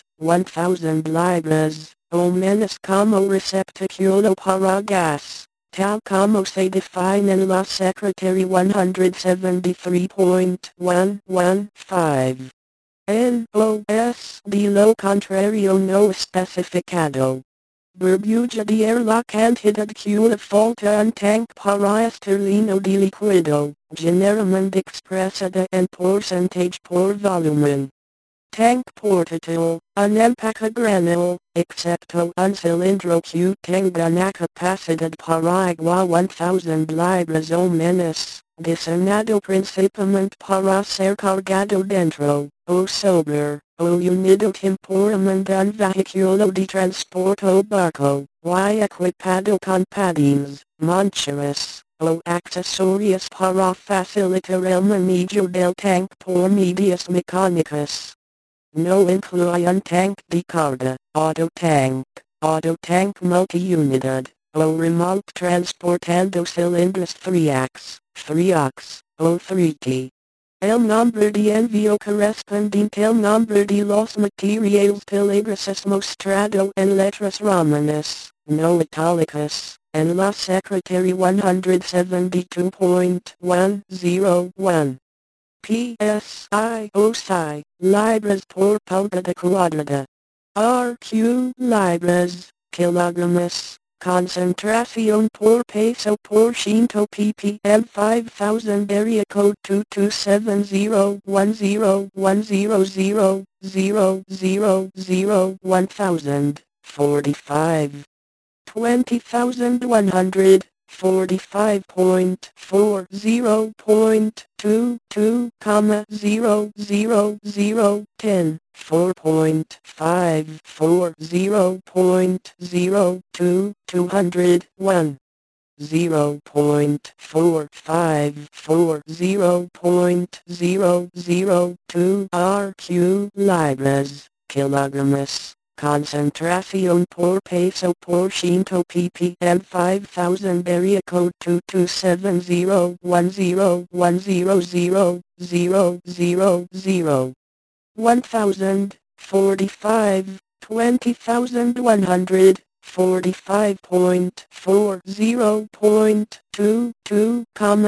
mil libras, o menos como receptáculo para gas, tal como se define en la Secretaría ciento setenta y tres punto ciento quince. N O S de lo contrario no especificado. Burbuja de air. La cantidad que le falta un tanque para estar lleno de líquido, generalmente expresada en porcentaje por volumen. Tanque portátil, un empaque a granel, excepto un cilindro que tenga una capacidad para agua mil libras o menos, diseñado principalmente para ser cargado dentro, o sobre, o unido temporalmente a un vehículo de transporte o barco, y equipado con patines, monturas, o accesorios para facilitar el manejo del tanque por medios mecánicos. No incluye un tanque de carga, autotank, autotank multiunidad, o remolque transportando cilindros triax, triax, o triti. El nombre de envío correspondiente. El nombre de los materiales peligrosos mostrado en letras romanas, no itálicas, en la Secretaría ciento setenta y dos punto ciento uno. P S I O S I, libras por pulgada cuadrada. R Q libras, kilogramos, concentración por peso por ciento ppm five thousand area code two two seven zero one zero one zero zero zero zero zero one thousand, forty-five. twenty thousand one hundred. forty-five point four zero point two two comma zero zero zero ten four point five four zero point zero two two hundred one zero point four five four zero point zero zero two R Q libras kilogramos. Concentración por peso por ciento ppm five thousand area code two two seven zero one zero one zero zero zero zero zero one thousand, forty-five, twenty thousand one hundred, forty-five point four zero point two two,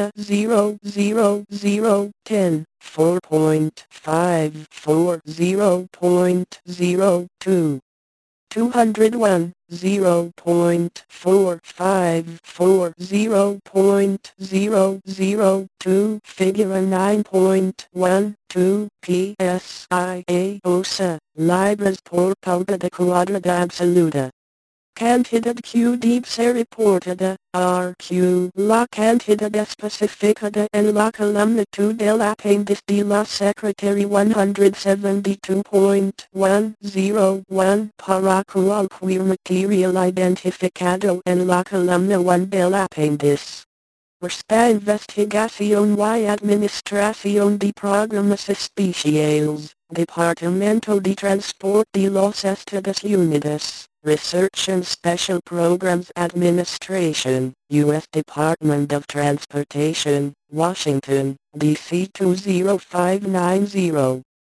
zero zero zero ten, four point five four zero point zero two. two hundred one, zero point four five four zero point zero zero two, figure nine point one two P S I A O S A, libras por pauta de quadrada absoluta. Cantidad Q dipse reportada, R Q la cantidad especificada en la columna two del apéndice de la Secretary one seventy-two point one oh one para cualquier material identificado en la columna one del apéndice. Respa investigación y administración de programas especiales, Departamento de Transporte de los Estados Unidos, Research and Special Programs Administration, U S Department of Transportation, Washington, D C two zero five nine zero.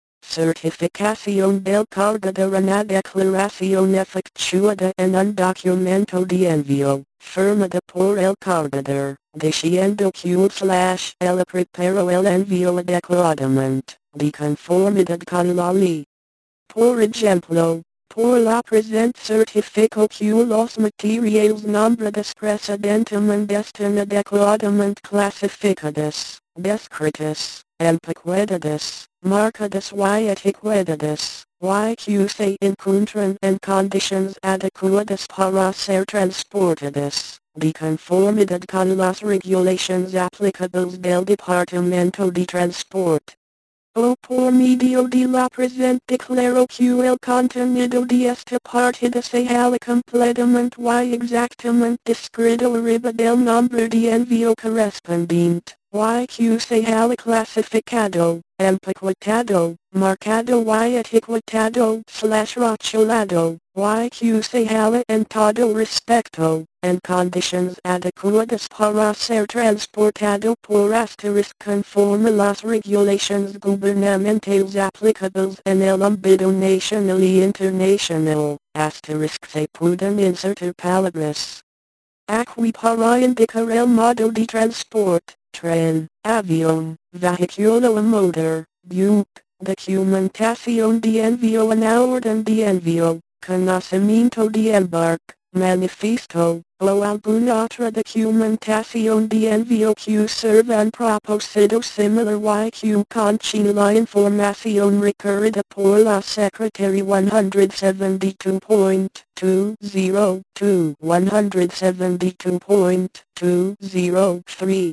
Certificación del cargo de una declaración efectuada en un documento de envío, firmada por el cargador, diciendo que slash él preparó el envío adecuadamente, de conformidad con la ley. Por ejemplo, por la presente certifico que los materiales nombrados precedentemente están adecuadamente clasificados, descritos, empaquetados, marcados y etiquetados, y que se encuentran en condiciones adecuadas para ser transportados, de conformidad con las regulaciones aplicables del Departamento de Transporte. O por medio de la presente declaro que el contenido de esta partida se halla completamente y exactamente descrito arriba del nombre de envío correspondiente, y que se halla clasificado, empaquetado, marcado y etiquetado slash rotulado, y que se halla en todo respecto, en condiciones adecuadas para ser transportado por asterisco conforme las regulaciones gubernamentales aplicables en el ámbito nacional y internacional, asterisco se pueden insertar palabras. Aquí para indicar el modo de transporte, tren, avión, vehículo a motor, buque, documentación de envío en orden de envío, conocimiento de embarque, manifiesto, o alguna otra documentación de envío que sirva en propósito similar y que contiene la información requerida por la Secretary one seventy-two point two oh two, one seventy-two point two oh three,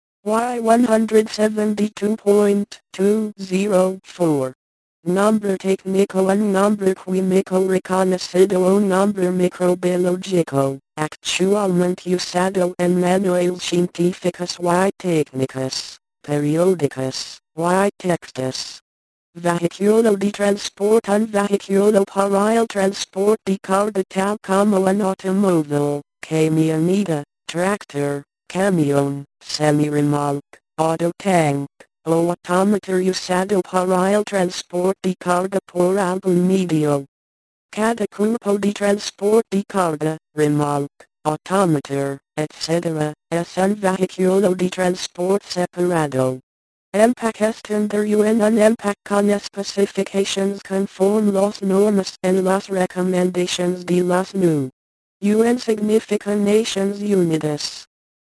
y one seventy-two point two oh four. Nombre técnico un nombre químico reconocido o nombre microbiológico, actualmente usado en manuales científicos y técnicos, periódicos, y textos. Vehículo de transporte. Un vehículo para el transporte de carga tal como un automóvil, camioneta, tractor, camión, semirremolque, autotank, o autómator usado para el transporte de carga por algún medio. Cada grupo de transporte de carga, remolque, autómator, etcétera, es un vehículo de transporte separado. Empaque estándar en un empaque con especificaciones conforme las normas en las recomendaciones de las N U. U N significa Nations Unidas.